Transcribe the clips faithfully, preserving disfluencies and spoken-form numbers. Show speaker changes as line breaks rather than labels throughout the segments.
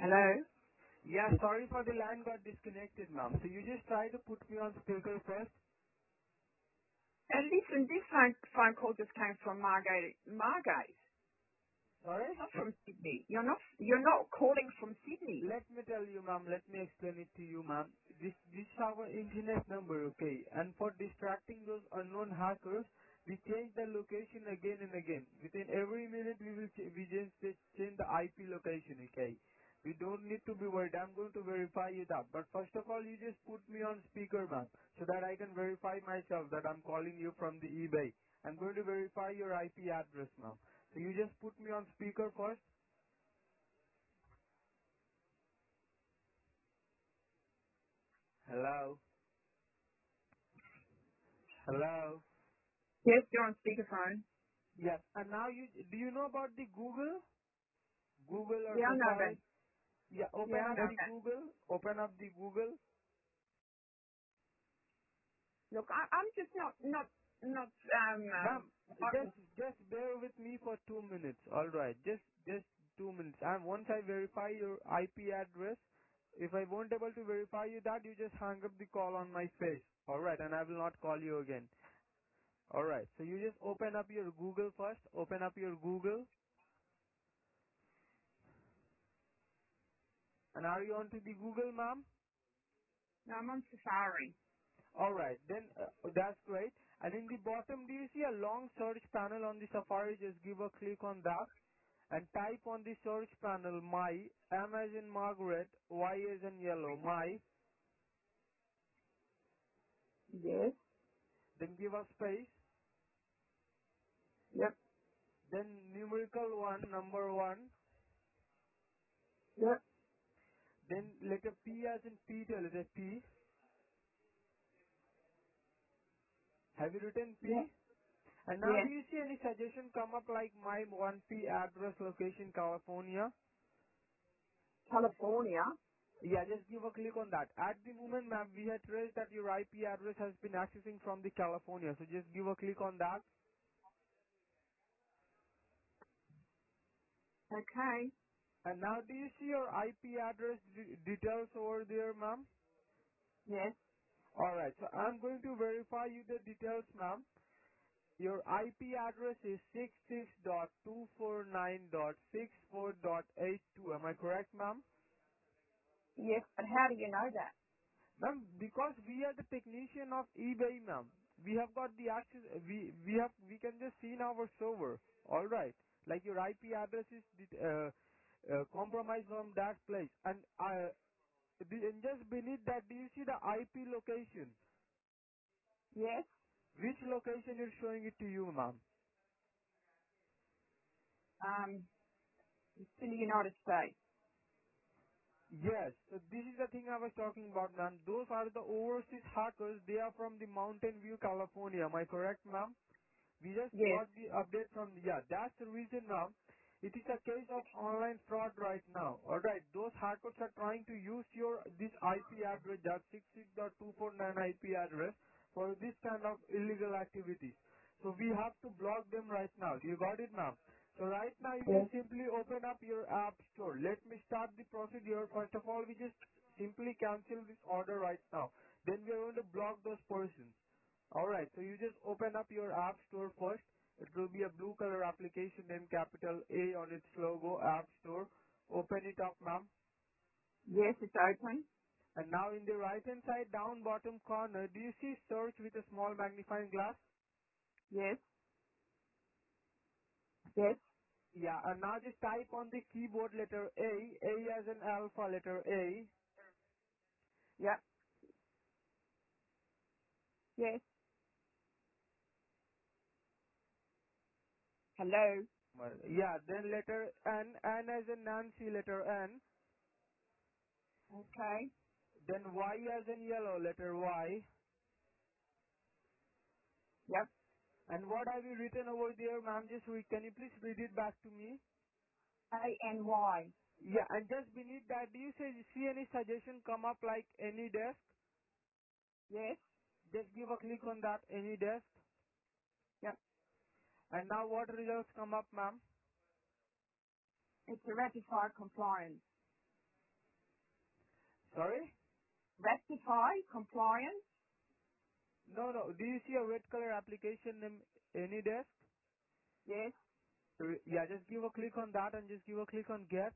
Hello?
Yeah, sorry for the line got disconnected, ma'am. So you just try to put me on speaker first.
And listen, this phone, phone call just came from Margate. Margate.
Sorry?
Not from Sydney. You're not, you're not calling from Sydney.
Let me tell you, ma'am. Let me explain it to you, ma'am. This this is our internet number, okay? And for distracting those unknown hackers, we change the location again and again. Within every minute, we will ch- we just ch- change the I P location, okay? We don't need to be worried. I'm going to verify you that. But first of all, you just put me on speaker, ma'am, so that I can verify myself that I'm calling you from the eBay. I'm going to verify your I P address, ma'am. So you just put me on speaker first. Hello. Hello.
Yes, you're on speakerphone.
Yes. And now you do you know about the Google? Google or
Yeah, I know that.
Safari? Yeah,
Yeah,
open
I
up
know
the
that.
Google. Open up the Google.
Look, I, I'm just not, not, not, um, um,
Ma'am,
I'm,
just just bear with me for two minutes. All right. Just just two minutes. And once I verify your I P address, if I won't able to verify you that, you just hang up the call on my face. All right, and I will not call you again. All right. So you just open up your Google first. Open up your Google. And are you onto the Google, ma'am?
no, I'm on Safari.
All right, then uh, that's great. And in the bottom, do you see a long search panel on the Safari? Just give a click on that and type on the search panel my, M as in Margaret, Y as in yellow, my,
Yes.
then give a space,
Yep.
then numerical one, number one,
Yep.
then letter P as in Peter, letter P. Have you written P?
Yep.
And now
Yes.
do you see any suggestion come up like my one P address location California?
California.
Yeah, just give a click on that. At the moment, ma'am, we had traced that your I P address has been accessing from the California. So just give a click on that.
Okay.
And now, do you see your I P address de- details over there, ma'am?
Yes.
All right. So I'm going to verify you the details, ma'am. Your I P address is sixty-six dot two forty-nine dot sixty-four dot eighty-two. Am I correct, ma'am?
Yes. But how do you know that?
Ma'am, because we are the technician of eBay, ma'am. We have got the access. We we have we can just see in our server. All right, like your I P address is det- uh, uh, compromised from that place, and uh, the, and just beneath that, do you see the I P location?
Yes.
Which location is showing it to you, ma'am?
Um, it's in the United States.
Yes, so this is the thing I was talking about, ma'am. Those are the overseas hackers. They are from the Mountain View, California. Am I correct, ma'am? We just
Yes.
got the update from, yeah, that's the reason now. It is a case of online fraud right now. Alright, those hackers are trying to use your, this I P address, that sixty-six dot two forty-nine I P address for this kind of illegal activities. So we have to block them right now. You got it, ma'am? So right now you
Yes.
just simply open up your app store. Let me start the procedure. First of all, we just simply cancel this order right now. Then we are going to block those persons. Alright, so you just open up your app store first. It will be a blue color application named capital A on its logo, App Store. Open it up, ma'am.
Yes, it's open.
And now in the right hand side down bottom corner, do you see search with a small magnifying glass?
Yes. Yes.
Yeah, and now just type on the keyboard letter A, A as an alpha letter A.
Yep. Yes. Hello.
Well, yeah, then letter N, N as in Nancy letter N.
Okay.
Then Y as in yellow letter Y.
Yep.
And what have you written over there, ma'am? Just read, can you please read it back to me?
A N Y.
Yeah, and just beneath that, do you say, see any suggestion come up like any desk?
Yes.
Just give a click on that, any desk.
Yep.
And now what results come up, ma'am?
It's a ratified compliance.
Sorry?
Rectify, compliance.
No, no. Do you see a red color application in any desk?
Yes.
Uh, Yeah, just give a click on that and just give a click on get.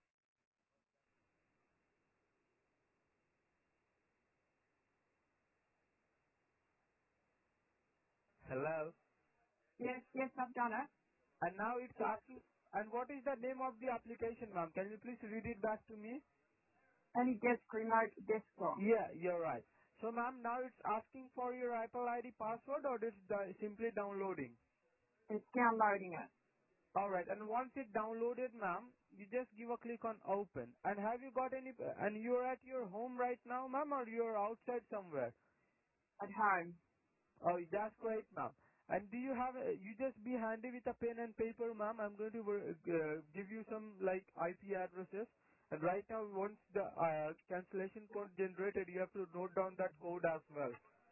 Hello.
Yes, yes, I've done it.
And now it's asking, and what is the name of the application, ma'am? Can you please read it back to me?
Any desk remote desktop.
Yeah, you're right. So, ma'am, now it's asking for your Apple I D password or it's the, simply downloading?
It's downloading it.
Alright, and once it downloaded, ma'am, you just give a click on open. And have you got any, and you're at your home right now, ma'am, or you're outside somewhere?
At home.
Oh, that's great, ma'am. And do you have, a, you just be handy with a pen and paper, ma'am. I'm going to uh, give you some like I P addresses. And right now, once the uh, cancellation code generated, you have to note down that code as well.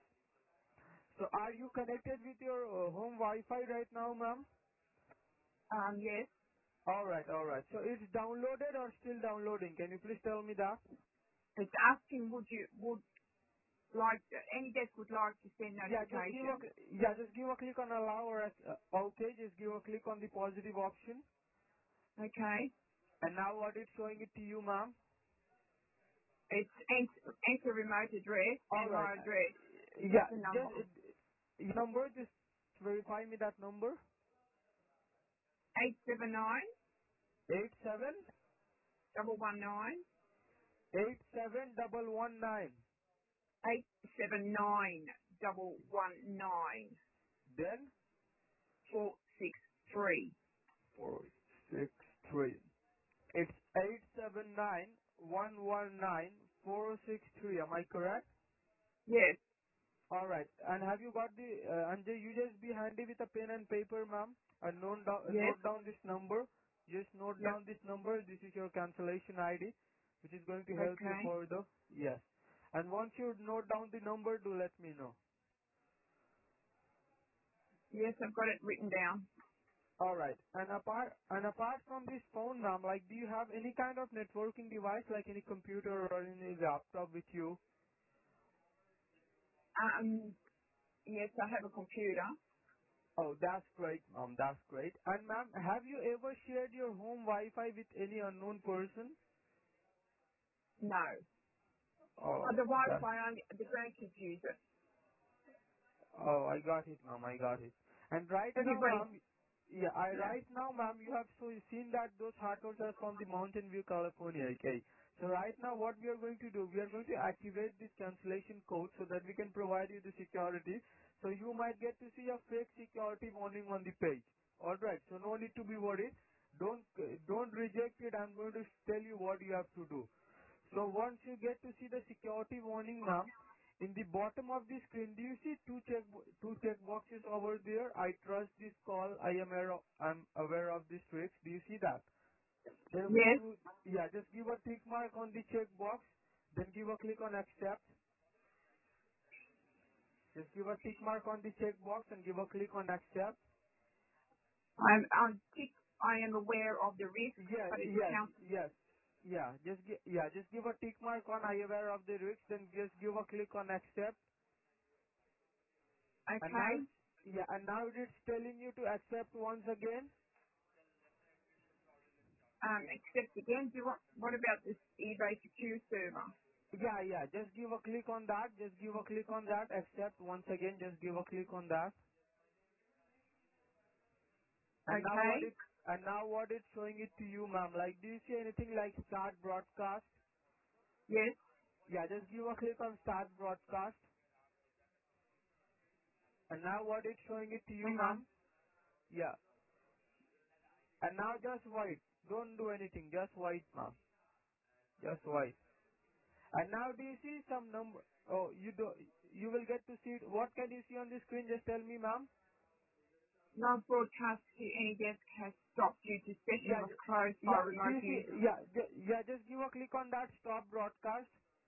So are you connected with your uh, home Wi-Fi right now, ma'am?
Um, yes.
Alright, alright. So it's downloaded or still downloading? Can you please tell me that?
It's asking would you, would like, any desk would like to send
Yeah, just give a,
notification.
cl- yeah, just give a click on allow or, uh, okay, just give a click on the positive option.
Okay.
And now what it's showing it to you, ma'am?
It's enter, enter remote address
All
and
right.
my
Uh,
address. What's
Yeah,
the number?
just uh, your number. Just verify me that number.
Eight seven nine
Eight seven
double one nine
eight seven double one nine.
eight seven nine double one nine
Then
four six three.
four six three. It's eight seven nine one one nine four six three. Am I correct?
Yes,
All right. And have you got the? Uh, and you just be handy with a pen and paper, ma'am. And note down, uh,
yes,
note down this number. Just note
yep.
down this number. This is your cancellation I D, which is going to help you
Okay.
further. Yes. And once you note down the number, do let me know.
Yes, I've got it written down.
All right. And apart and apart from this phone, ma'am, like, do you have any kind of networking device, like any computer or any laptop with you?
Um, yes, I have a computer.
Oh, that's great, ma'am. That's great. And ma'am, have you ever shared your home Wi-Fi with any unknown person?
No.
Oh,
Oh, the
that's,
Wi-Fi, only, the grandkids use it.
oh, I got it, ma'am. I got it. And right now,
Everybody,
ma'am, yeah, I
yeah.
right now, ma'am, you have so seen that those hotels are from the Mountain View, California. Okay. So right now, what we are going to do, we are going to activate this cancellation code so that we can provide you the security. So you might get to see a fake security warning on the page. All right. So no need to be worried. Don't don't reject it. I'm going to tell you what you have to do. So once you get to see the security warning, ma'am, in the bottom of the screen, do you see two check two check boxes over there? I trust this call. I am aware of, I'm aware of this tricks. Do you see that? There will be
Yes.
two. Yeah, just give a tick mark on the check box. Then give a click on accept. Just give a tick mark on the check box and give a click on accept.
I'm, I'm, tick- I am aware of the risks,
Yes,
but it's
yes,
count.
yes. Yeah, just gi- yeah, just give a tick mark on I aware of the risks. Then just give a click on accept. And now
Okay.
it's, yeah, and now it's telling you to accept once again.
Um, accept again. Do you want, what about this eBay secure server?
Yeah, yeah, just give a click on that. Just give a click on that. Accept once again. Just give a click on that. And now
Okay.
what it, and now what it's showing it to you, ma'am. Like, do you see anything like start broadcast?
Yes.
Yeah, just give a click on start broadcast. And now what it's showing it to you,
Hang on.
ma'am. Yeah. And now just wait. Don't do anything. Just wait, ma'am. Just wait. And now do you see some number? Oh, you do. You will get to see it. What can you see on the screen? Just tell me, ma'am.
Log broadcast to any desk has stopped due to session
Yeah,
was
ju-
closed by
yeah. Do
remote
you see?
user.
Yeah, ju- yeah. Just give a click on that stop broadcast.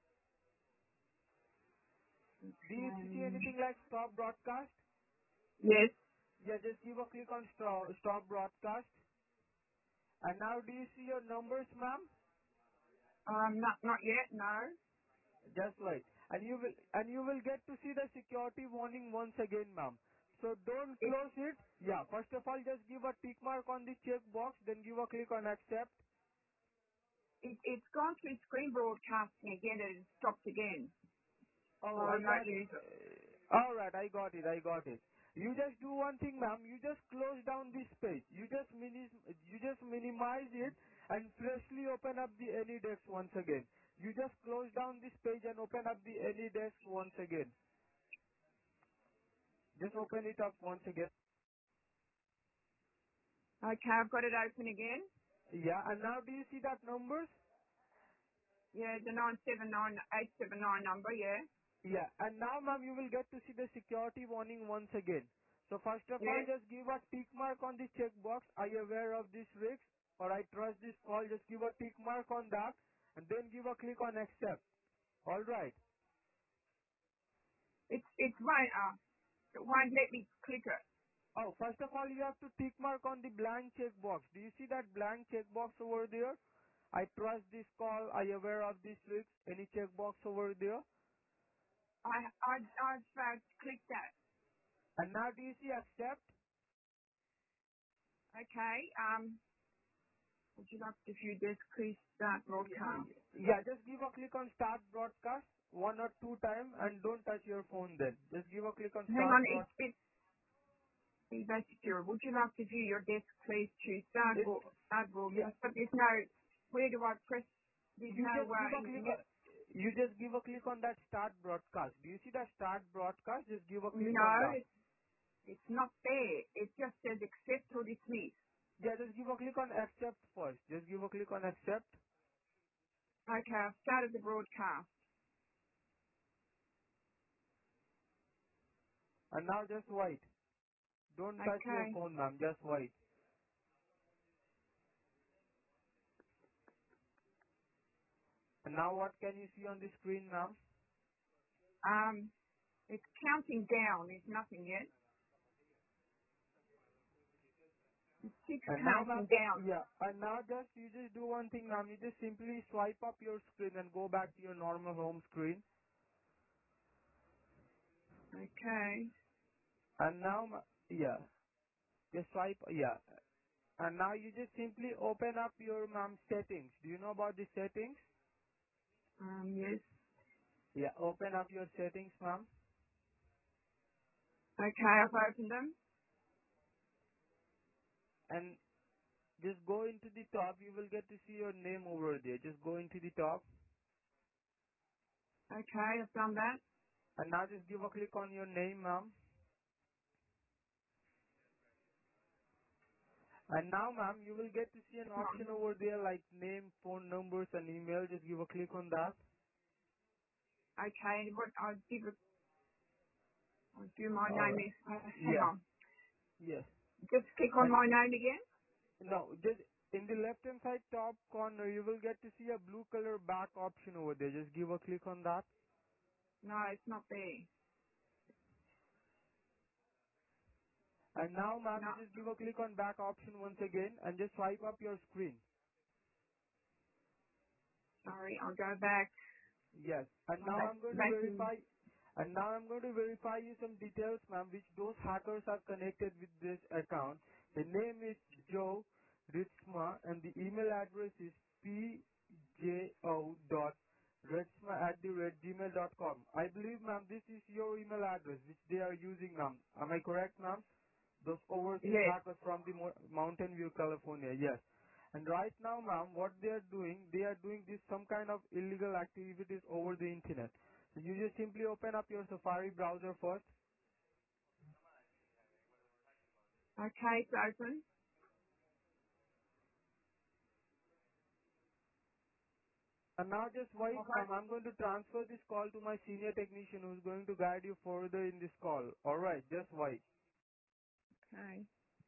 Do you see
Um,
anything like stop broadcast?
yes.
Yeah, just give a click on stop, stop broadcast. And now do you see your numbers, ma'am?
Um, not not yet. No.
Just wait. And you will and you will get to see the security warning once again, ma'am. So don't
It,
close it. Yeah, first of all, just give a tick mark on the check box, then give a click on accept.
it it's gone through screen broadcasting again and it stopped again.
Oh,
For
I
remote
got.
user.
Uh, all right, I got it. I got it. You just do one thing, ma'am. You just close down this page. You just mini, you just minimize it and freshly open up the AnyDesk once again. You just close down this page and open up the AnyDesk once again. Just open it up once again.
Okay, I've got it open again.
Yeah, and now do you see that numbers?
Yeah, the nine seven nine eight seven nine number. Yeah.
Yeah, and now, ma'am, you will get to see the security warning once again. So first of all,
Yes.
just give a tick mark on the checkbox. Are you aware of this risk? Or I trust this call. Just give a tick mark on that, and then give a click on accept. All right.
It's it's won't uh, it won't let me click it.
Oh, first of all, you have to tick mark on the blank checkbox. Do you see that blank checkbox over there? I trust this call. Are you aware of this risk? Any checkbox over there?
I I I've uh, clicked that.
And now, do you see accept?
Okay. Um, would you like to view this? Please start
Yeah,
broadcast.
yeah, just give a click on start broadcast one or two time and don't touch your phone then. Just give a click on
Hang
start
on,
broad.
it's it's eBay secure. Would you like to view your desk? Please choose start
It,
broad, start
yeah,
broadcast. But there's no. Where do I press? There's
you
no
just give
uh,
a
in the
click on,
net.
you just give a click on that start broadcast. Do you see that start broadcast? Just give a click
No,
on that.
it's it's not there. It just says accept or dismiss.
Yeah, just give a click on accept first. Just give a click on accept
Okay, I've started the broadcast.
and now just wait. Don't touch your
Okay.
phone, ma'am. Just wait. And now what can you see on the screen, ma'am?
Um, it's counting down. There's nothing yet. It keeps
And now, ma'am,
counting down.
yeah, and now just, you just do one thing, ma'am. You just simply swipe up your screen and go back to your normal home screen.
Okay.
And now, ma- yeah, just swipe, yeah. And now you just simply open up your, ma'am, settings. Do you know about the settings?
Um, yes.
Yeah, open up your settings, ma'am.
Okay, I've opened them.
And just go into the top. You will get to see your name over there. Just go into the top.
Okay, I've done that.
And now just give a click on your name, ma'am. And now, ma'am, you will get to see an
Hang on.
option over there like name, phone numbers, and email. Just give a click on that.
Okay, and what I'll give it, I'll do my
All
name
right.
is, uh, hang
Yes.
on.
Yes.
Just click on
And
my name again.
no, just in the left hand side top corner, you will get to see a blue color back option over there. Just give a click on that.
No, it's not there.
And now, ma'am,
No,
you just give a click on back option once again and just swipe up your screen.
sorry, I'll go back.
Yes. And
I'm
now
back,
I'm going to
back in,
verify, and now I'm going to verify you some details, ma'am, which those hackers are connected with this account. The name is Joe Ritzma, and the email address is pjo dot ritzma at the rate gmail dot com. I believe, ma'am, this is your email address which they are using, ma'am. Am I correct, ma'am? Those overseas
yes.
hackers from the Mo- Mountain View, California. Yes. And right now, ma'am, what they are doing, they are doing this some kind of illegal activities over the internet. So you just simply open up your Safari browser first,
Okay, it's open.
and now just wait,
I've
ma'am. I'm going to transfer this call to my senior technician who's going to guide you further in this call. All right, just wait.
Okay.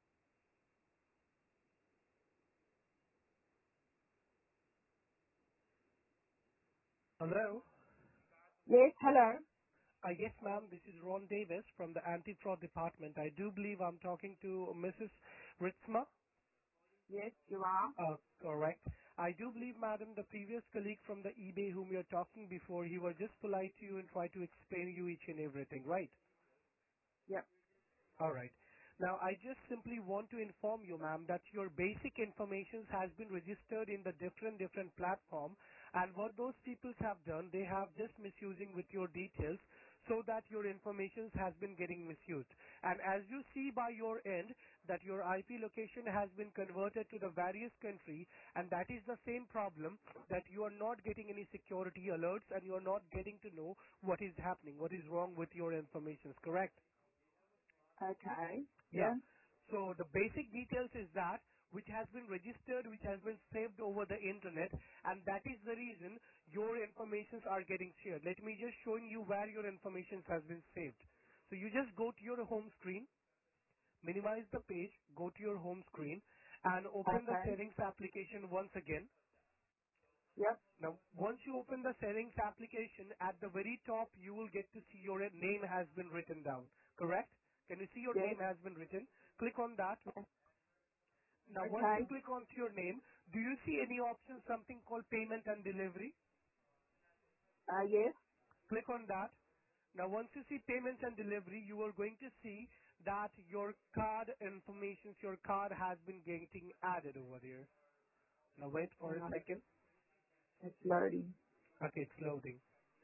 Hello.
Yes, hello.
Uh, yes, ma'am. This is Ron Davis from the Anti-Fraud Department. I do believe I'm talking to Missus Ritzma.
Yes, you are.
Uh, correct. I do believe, madam, the previous colleague from the eBay whom you're talking before, he was just polite to you and tried to explain you each and everything, right?
Yep.
All right. Now, I just simply want to inform you, ma'am, that your basic information has been registered in the different, different platform, and what those people have done, they have just misusing with your details so that your information has been getting misused. And as you see by your end, that your I P location has been converted to the various country, and that is the same problem, that you are not getting any security alerts and you are not getting to know what is happening, what is wrong with your information, correct?
Okay.
Yeah.
Yeah.
So the basic details is that which has been registered, which has been saved over the internet, and that is the reason your informations are getting shared. Let me just show you where your information has been saved. So you just go to your home screen, minimize the page, go to your home screen, and open the
Okay.
settings application once again.
Yep.
Now, once you open the settings application, at the very top, you will get to see your name has been written down. Correct? Can you see your
Yes.
name has been written? Click on that. Now, once
Okay.
you click onto your name, do you see any option, something called payment and delivery?
Uh, yes.
Click on that. Now, once you see payments and delivery, you are going to see that your card information, your card has been getting added over there. Now, wait for
Hang
a
on.
second.
It's loading.
Okay, it's loading.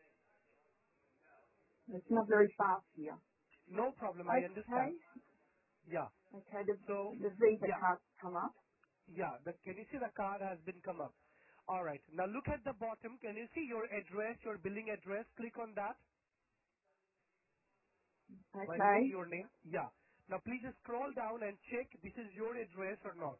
It's not very fast here.
No problem, I
Okay.
understand. Yeah.
Okay. The
So,
the Visa
yeah,
card's come up.
yeah. The, can you see the card has been come up? All right. Now, look at the bottom. Can you see your address, your billing address? Click on that. While
Okay.
seeing your name? Yeah. Now please just scroll down and check this is your address or not.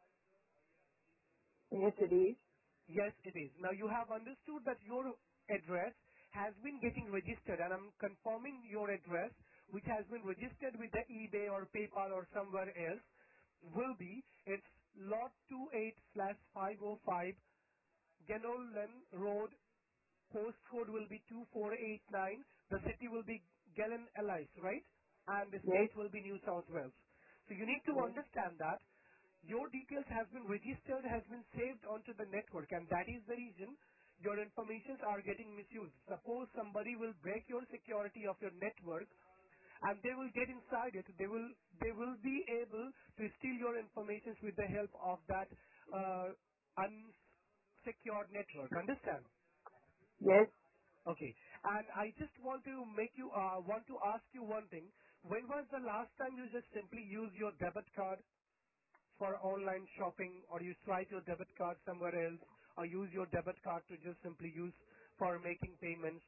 Yes, it is.
Yes, it is. Now you have understood that your address has been getting registered, and I'm confirming your address, which has been registered with the eBay or PayPal or somewhere else, will be, it's lot twenty-eight slash five oh five Genolan Road. Postcode will be two four eight nine. The city will be Glen Ellis, right? And the
Yes.
state will be New South Wales. So you need to
Yes.
understand that your details has been registered, has been saved onto the network, and that is the reason your informations are getting misused. Suppose somebody will break your security of your network and they will get inside it. They will they will be able to steal your informations with the help of that uh, unsecured network. Understand?
Yes.
Okay. And I just want to make you, uh, want to ask you one thing. When was the last time you just simply use your debit card for online shopping, or you swipe your debit card somewhere else, or use your debit card to just simply use for making payments?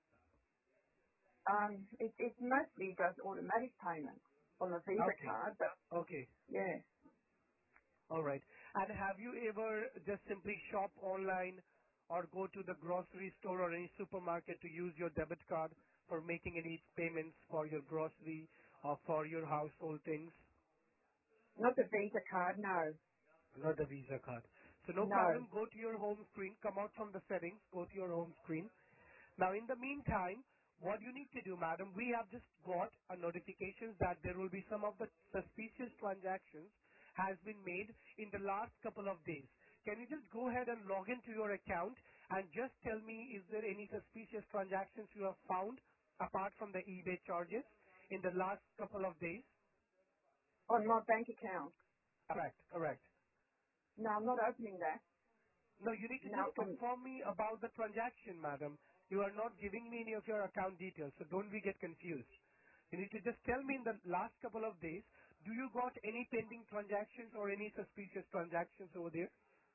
Um, it it mostly does automatic payments on the Visa
Okay.
card, but
Okay.
yeah.
All right. And have you ever just simply shop online or go to the grocery store or any supermarket to use your debit card for making any payments for your grocery or for your household things?
Not the Visa card. No.
Not the Visa card. So no
No.
problem. Go to your home screen. Come out from the settings. Go to your home screen. Now, in the meantime, what you need to do, madam, we have just got a notification that there will be some of the suspicious transactions has been made in the last couple of days. Can you just go ahead and log into your account and just tell me, is there any suspicious transactions you have found apart from the eBay charges in the last couple of days?
On my bank account.
Correct, correct.
No, I'm not opening that.
No, you need to
No.
just
I'm,
confirm me about the transaction, madam. You are not giving me any of your account details, so don't we get confused. You need to just tell me in the last couple of days, do you got any pending transactions or any suspicious transactions over there?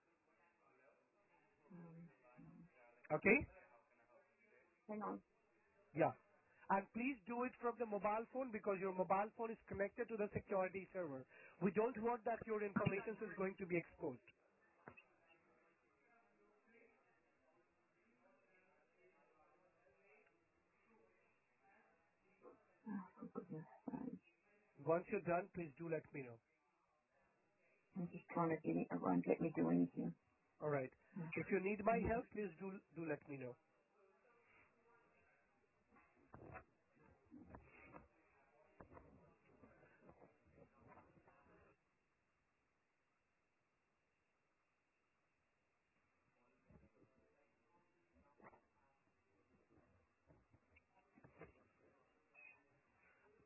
um,
Okay?
hang on.
Yeah. And please do it from the mobile phone because your mobile phone is connected to the security server. We don't want that your information is going to be exposed.
Oh, for goodness sake.
Once you're done, please do let me know.
I'm just trying to get it. It won't let me do anything.
Alright. If you need my help, please do, do let me know.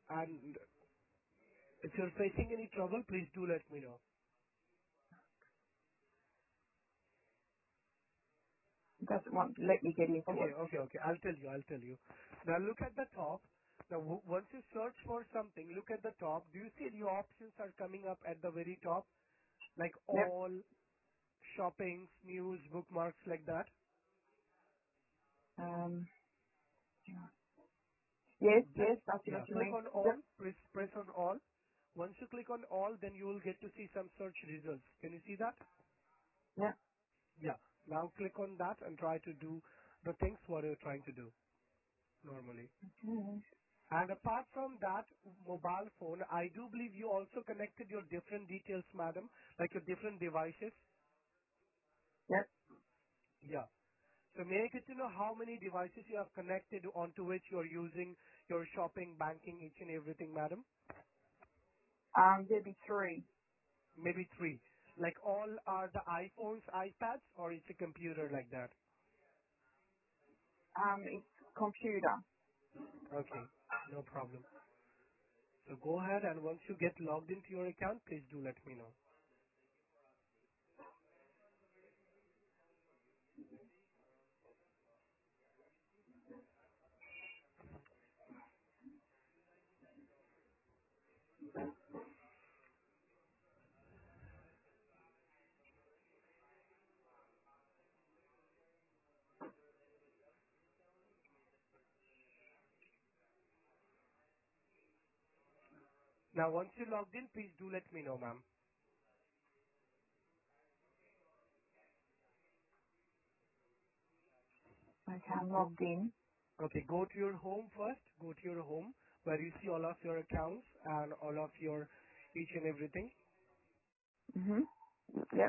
And if you're facing any trouble, please do let me know.
It doesn't want to let me get into
Okay,
it.
okay, okay. I'll tell you. I'll tell you. Now look at the top. Now w- once you search for something, look at the top. Do you see the options are coming up at the very top, like
Yep.
all, shoppings, news, bookmarks, like that?
Um, yes,
Just
yes, I see what
yeah,
you
click
mean.
on
Yep,
all. Press press on all. Once you click on all, then you will get to see some search results. Can you see that?
yep.
Yeah. Now click on that and try to do the things what you're trying to do normally.
Okay.
And apart from that mobile phone, I do believe you also connected your different details, madam, like your different devices.
Yep.
Yeah. So may I get to know how many devices you have connected onto which you're using your shopping, banking, each and everything, madam?
Um, there'd be three.
Maybe three. Like all are the iPhones, iPads, or it's a computer like that?
Um, it's computer.
Okay, no problem. So go ahead and once you get logged into your account, please do let me know. Now once you're logged in, please do let me know, ma'am.
Okay, I'm
Go,
logged in.
okay, go to your home first. Go to your home where you see all of your accounts and all of your each and everything.
Mhm. Yep.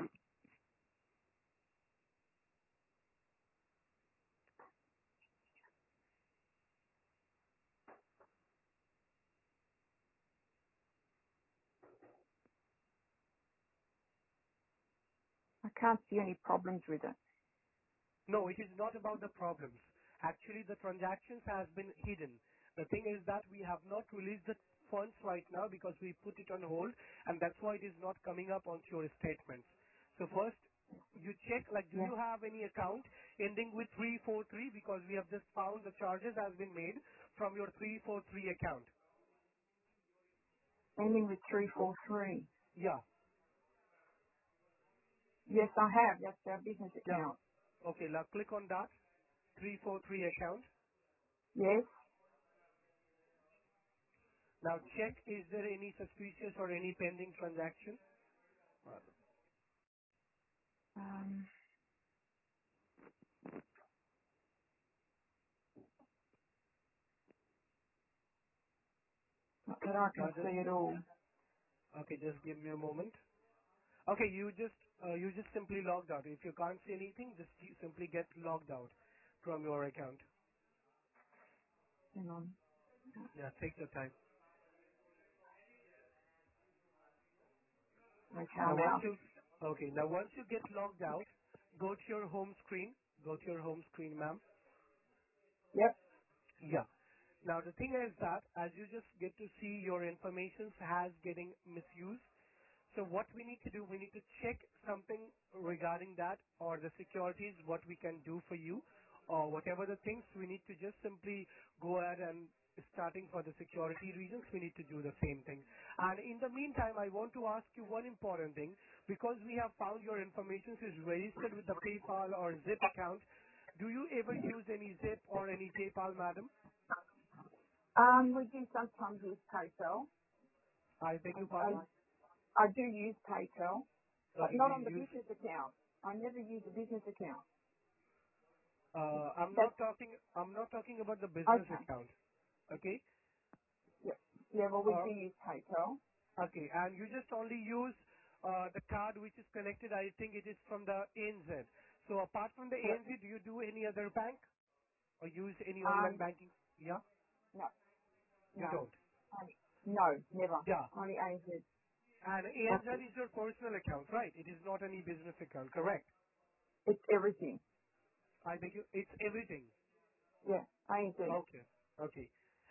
I can't see any problems with it.
No, it is not about the problems. Actually, the transactions has been hidden. The thing is that we have not released the funds right now because we put it on hold, and that's why it is not coming up onto your statements. So first, you check, like, do
Yeah.
you have any account ending with three four three? Because we have just found the charges has been made from your three four three account.
Ending with three four three.
Yeah,
Yes, I have. That's our business
yeah.
account.
Okay, now click on that three four three account.
Yes.
Now check, is there any suspicious or any pending transaction?
Um, not that I can
Now just
see at all.
okay, just give me a moment. Okay, you just uh, you just simply logged out. If you can't see anything, just you simply get logged out from your account.
Hang on.
Yeah, take your time.
Okay,
Now
I'm
once
out.
you okay, now once you get logged out, go to your home screen. Go to your home screen, ma'am.
Yep.
Yeah. Now the thing is that as you just get to see your information has getting misused. So what we need to do, we need to check something regarding that or the securities, what we can do for you or whatever the things we need to just simply go ahead and starting for the security reasons, we need to do the same thing. And in the meantime, I want to ask you one important thing because we have found your information is registered with the PayPal or Zip account. Do you ever use any Zip or any PayPal, madam?
Um, we do sometimes use PayPal.
I beg
I,
your
I,
pardon?
I do use PayPal, but
Okay,
not
you
on the
use
business account. I never use a business account.
Uh, I'm
That's
not talking. I'm not talking about the business
okay.
account. Okay.
Yeah. Yeah. Well, we
Or
do use PayPal.
okay, and you just only use uh, the card which is connected. I think it is from the A N Z. So apart from the
Yep.
A N Z, do you do any other bank or use any online
Um,
banking? Yeah,
no,
you
no,
don't.
um, no, never.
Yeah.
Only A N Z.
And A N Z
Okay.
is your personal account, right? It is not any business account, correct?
It's everything.
I think you, it's everything.
Yeah, A N Z.
Okay. Okay.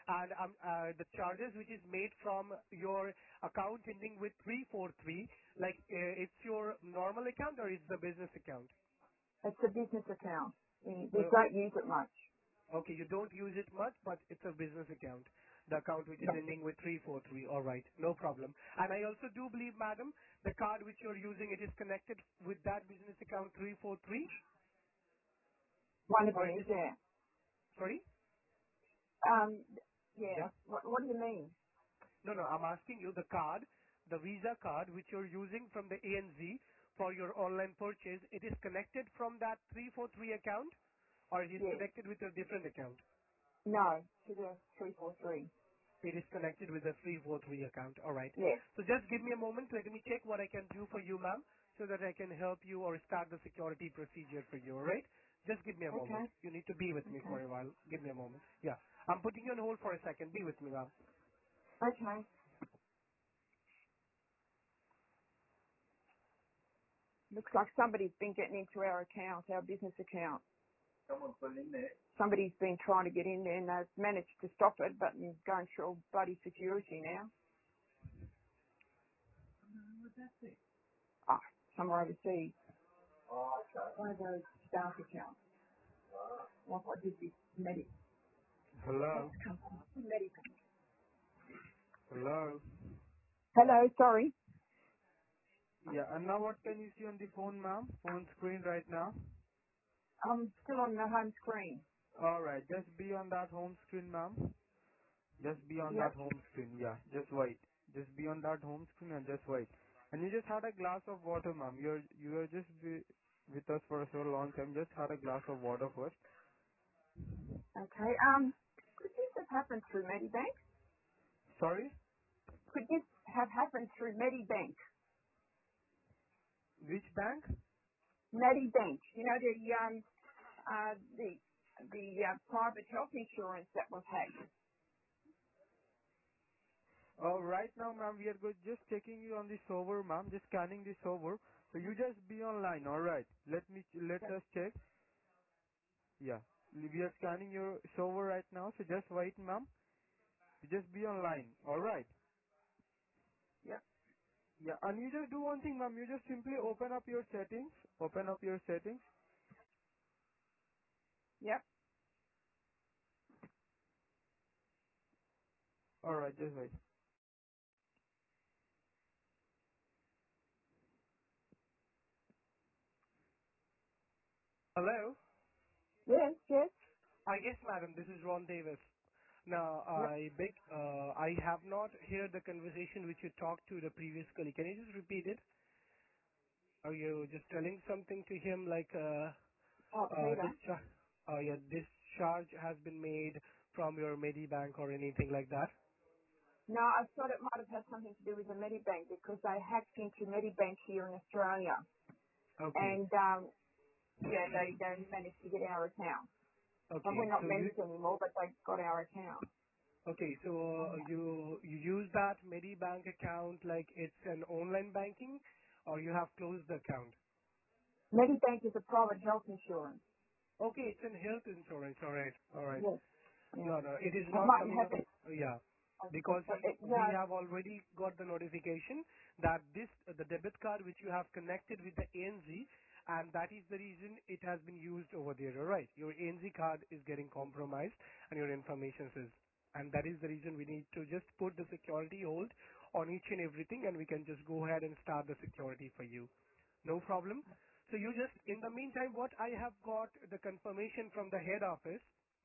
and um, uh, the charges which is made from your account ending with three four three, like uh, it's your normal account or it's the business account?
It's a business account. We, we
Uh,
don't use it much.
okay, you don't use it much, but it's a business account. The account which is
Yeah.
ending with three four three. All right, no problem. And I also do believe, madam, the card which you're using, it is connected with that business account three four three,
One of
or
them
it
is
is,
there.
sorry?
Um, yeah.
Yeah.
What, what do you mean?
No, no, I'm asking you the card, the Visa card which you're using from the A N Z for your online purchase, it is connected from that three four three account or it is
Yes.
connected with a different account?
No, to the three four three.
It is connected with a three four three account. All right.
Yes.
So just give me a moment. Let me check what I can do for you, ma'am, so that I can help you or start the security procedure for you. All right. Just give me a moment.
Okay.
You need to be with me
Okay.
for a while. Give me a moment. Yeah. I'm putting you on hold for a second. Be with me, ma'am.
Okay. Looks like somebody's been getting into our account, our business account. Someone's been in there. Somebody's been trying to get in there and they've managed to stop it, but I'm going through all bloody security now. Ah, somewhere overseas. Oh, okay. One of those staff accounts. Like I did this Medi. What's
Hello?
the company? Medibank.
Hello?
Hello, sorry.
Yeah, and now what can you see on the phone, ma'am? Phone screen right now?
I'm still on the home screen.
Alright, just be on that home screen, ma'am. Just be on
Yep.
that home screen, yeah. Just wait. Just be on that home screen and just wait. And you just had a glass of water, ma'am. You're you were just be with us for so long time. Just had a glass of water first.
Okay. Um, could this have happened through Medibank?
Sorry?
Could this have happened through Medibank?
Which bank?
Medibank. You know the um uh the the uh, private health insurance that was hacked.
Oh, right now, ma'am, we are good. Just checking you on the server, ma'am. Just scanning the server. So you just be online, alright. Let me, let us check. Yeah. We are scanning your server right now, so just wait, ma'am. You just be online, alright.
Yep.
Yeah, and you just do one thing, ma'am. You just simply open up your settings. Open up your settings.
Yep.
Alright, just wait.
Hello.
Yes. Yes.
I guess, madam, this is Ron Davis. Now,
Yep.
I beg, uh, I have not heard the conversation which you talked to the previous colleague. Can you just repeat it? Are you just telling something to him like, uh,
Oh,
uh,
Peter.
this, cha- uh, yeah, this charge has been made from your Medibank or anything like that?
No, I thought it might have had something to do with the Medibank because they hacked into Medibank here in Australia,
Okay.
and um, yeah, they they managed to get our account. And
Okay.
we're not
So you,
members anymore, but they got our account.
okay. So uh, you, you use that Medibank account like it's an online banking or you have closed the account?
Medibank is a private health insurance.
Okay. It's in health insurance. All right. All right.
Yes. Yeah.
No, no, it is
I
not
might
coming
have
up.
it.
Yeah,
Uh,
because
uh, it
we
no.
have already got the notification that this, the debit card which you have connected with the A N Z, and that is the reason it has been used over there. All right, your A N Z card is getting compromised and your information is, and that is the reason we need to just put the security hold on each and everything, and we can just go ahead and start the security for you. No problem. So you just, in the meantime, what I have got the confirmation from the head office,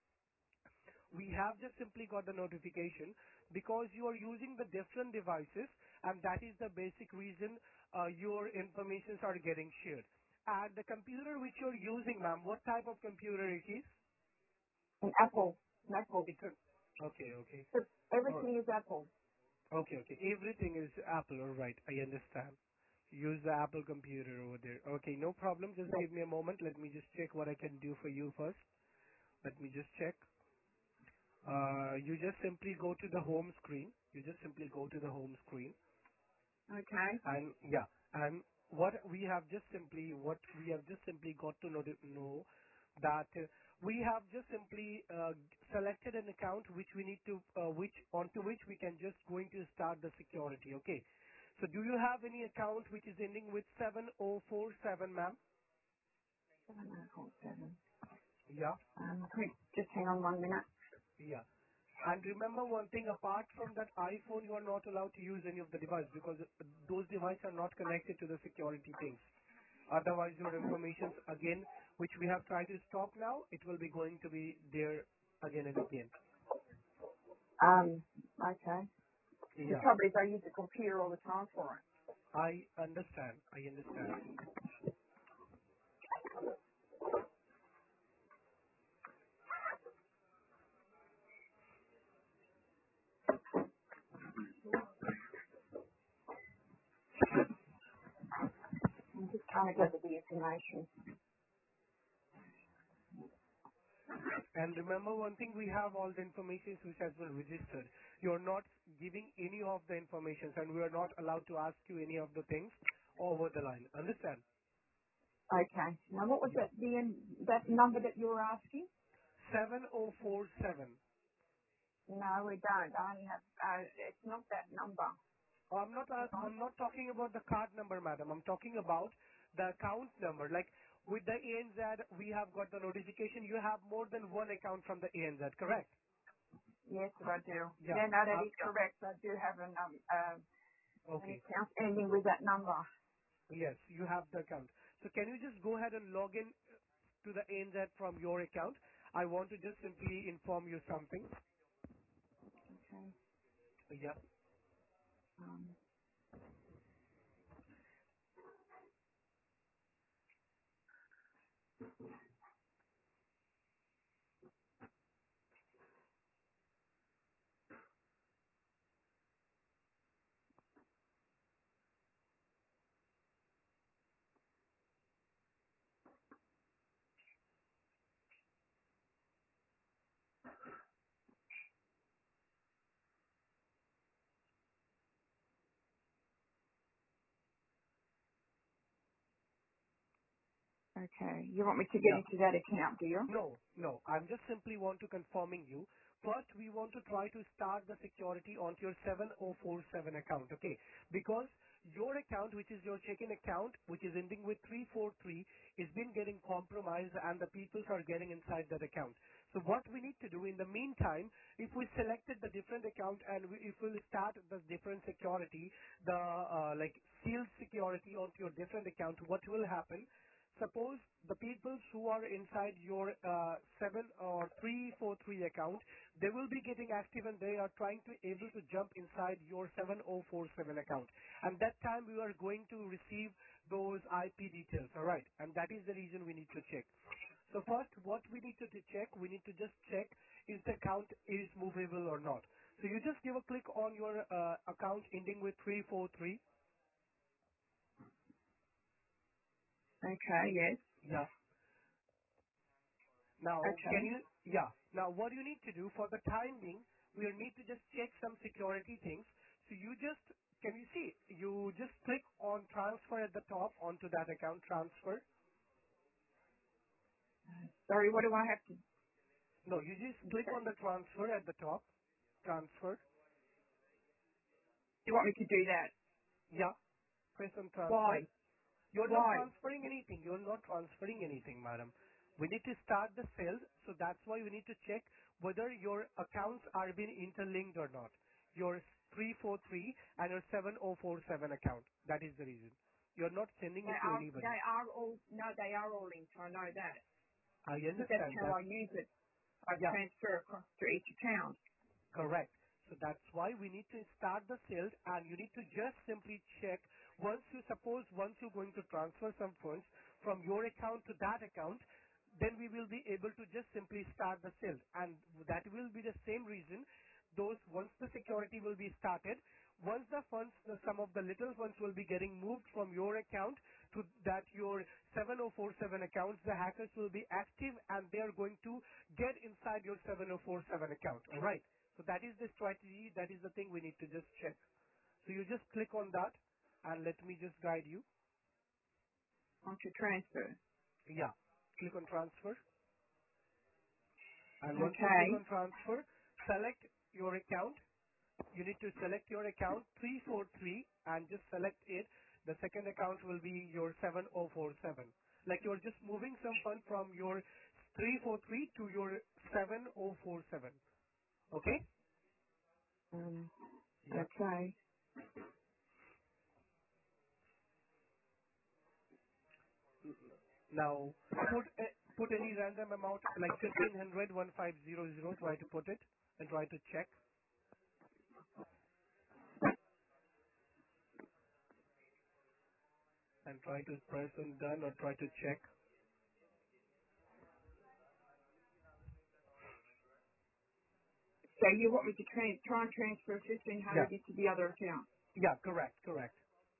we have just simply got the notification because you are using the different devices, and that is the basic reason uh, your informations are getting shared. And the computer which you're using, ma'am, what type of computer it is?
An Apple. An Apple.
It's a, okay, okay.
So
Or,
everything is Apple.
okay, okay. Everything is Apple, all right. I understand. Use the Apple computer over there. Okay, no problem. Just
Yes.
give me a moment. Let me just check what I can do for you first. Let me just check. Uh, you just simply go to the home screen. You just simply go to the home screen,
Okay.
and yeah, and what we have just simply what we have just simply got to know, know that uh, we have just simply uh, selected an account which we need to, uh, which onto which we can just going to start the security. Okay. So do you have any account which is ending with seven oh four seven, ma'am?
seven oh four seven.
Yeah.
Um, quick, just hang on one minute.
Yeah. And remember one thing, apart from that iPhone, you are not allowed to use any of the device because those devices are not connected to the security things. Otherwise, your information, again, which we have tried to stop now, it will be going to be there again and again.
Um, okay. The
Yeah,
trouble is I use the computer all the time for it.
I understand. I understand.
I'm just trying to gather the information.
And remember one thing, we have all the information which has been registered. You're not giving any of the information and we are not allowed to ask you any of the things over the line. Understand?
Okay. Now what was
Yeah.
that, the, that number that you were asking?
seven oh four seven.
No, we don't. I only have, uh, it's not that number.
Oh, I'm not.
Hang
uh,
on.
I'm not talking about the card number, madam. I'm talking about the account number. Like with the A N Z, we have got the notification. You have more than one account from the A N Z, correct?
Yes, I do.
Yeah.
Yeah, no, that
Uh,
is correct. I do have an, um, uh, an
okay.
account ending with that number.
Yes, you have the account. So can you just go ahead and log in to the A N Z from your account? I want to just simply inform you something.
Okay.
Yeah.
Um, okay. You want me to get
Yeah.
into that account, do you?
No, no. I'm just simply want to confirming you. First, we want to try to start the security onto your seven oh four seven account, okay? Because your account, which is your check-in account, which is ending with three four three, is been getting compromised and the people are getting inside that account. So what we need to do in the meantime, if we selected the different account and we, if we'll start the different security, the uh, like sealed security onto your different account, what will happen? Suppose the people who are inside your uh, seven or three four three account, they will be getting active and they are trying to able to jump inside your seven oh four seven account. And that time we are going to receive those I P details, all right? And that is the reason we need to check. So first, what we need to, to check, we need to just check if the account is movable or not. So you just give a click on your uh, account ending with three four three.
Okay, yes.
Yeah. Now, can
Okay.
you, yeah. Now, what you need to do for the time being, we will need to just check some security things. So you just, can you see, you just click on transfer at the top onto that account, transfer.
Sorry, what do I have to
No, you just click
say?
on the transfer at the top, transfer.
You want me to do that?
Yeah, press on transfer.
Why?
You're not
Why?
transferring anything. You're not transferring anything, madam. We need to start the sales, so that's why we need to check whether your accounts are being interlinked or not. Your three four three and your seven oh four seven account. That is the reason. You're not sending
They
it to
are,
anybody.
they are all, no, they are all linked. I know that.
I
Because that's
understand
how
that.
I use it. I
Yeah.
transfer across to each account.
Correct. So that's why we need to start the sales and you need to just simply check once you suppose once you're going to transfer some funds from your account to that account, then we will be able to just simply start the sales. And that will be the same reason those once the security will be started, once the funds, the, some of the little funds will be getting moved from your account to that your seven oh four seven accounts, the hackers will be active and they are going to get inside your seven oh four seven account. All right. So that is the strategy. That is the thing we need to just check. So you just click on that and let me just guide you.
Onto transfer.
Yeah. Click on transfer. And once you
Okay.
click on transfer, select your account. You need to select your account three four three and just select it. The second account will be your seven oh four seven. Like you're just moving some fund from your three four three to your seven oh four seven. Okay?
Um,
Yeah.
okay.
Now, put a, put any random amount like fifteen hundred, one five zero zero. Try to put it and try to check and try to press on done or try to check.
So you want me to tra- try and transfer fifteen
Yeah.
hundred into the other account?
Yeah. Correct. Correct.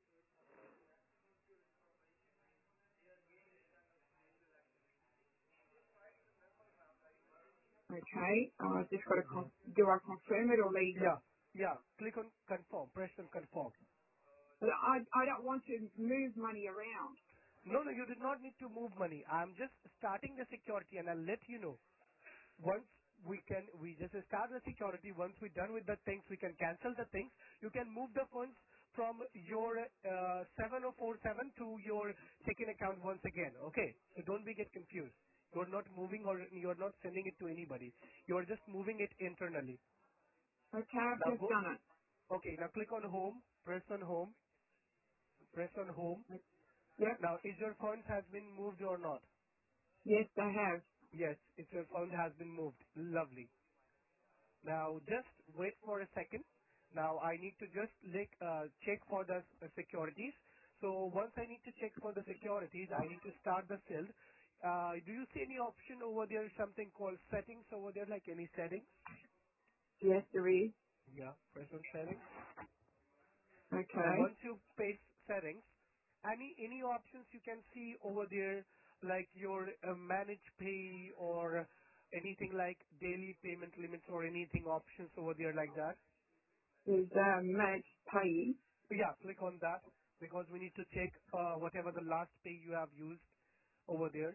Okay. Uh, just got to
Yeah.
con- do I confirm it or leave it?
Yeah. Yeah. Click on confirm. Press on confirm.
But I I don't want to move money around.
No, no, you did not need to move money. I'm just starting the security and I'll let you know. Once we can, we just start the security. Once we're done with the things, we can cancel the things. You can move the funds from your uh, seven oh four seven to your checking account once again. Okay? So don't be get confused. You're not moving or you're not sending it to anybody. You're just moving it internally.
Okay, I've
Now
just
go,
done it.
okay, now click on home, press on home, press on home.
Yep.
Now is your funds has been moved or not?
Yes, I have.
Yes, it's your fund has been moved. Lovely. Now just wait for a second. Now I need to just like, uh, check for the uh, securities. So once I need to check for the securities, I need to start the field. Uh, do you see any option over there, something called settings over there, like any settings?
Yes, there is.
Yeah, press on settings. Now,
Okay.
once you paste settings, any any options you can see over there, like your uh, manage pay or anything like daily payment limits or anything options over there like that?
There's um, managed pay.
Yeah, click on that because we need to check uh, whatever the last pay you have used over there.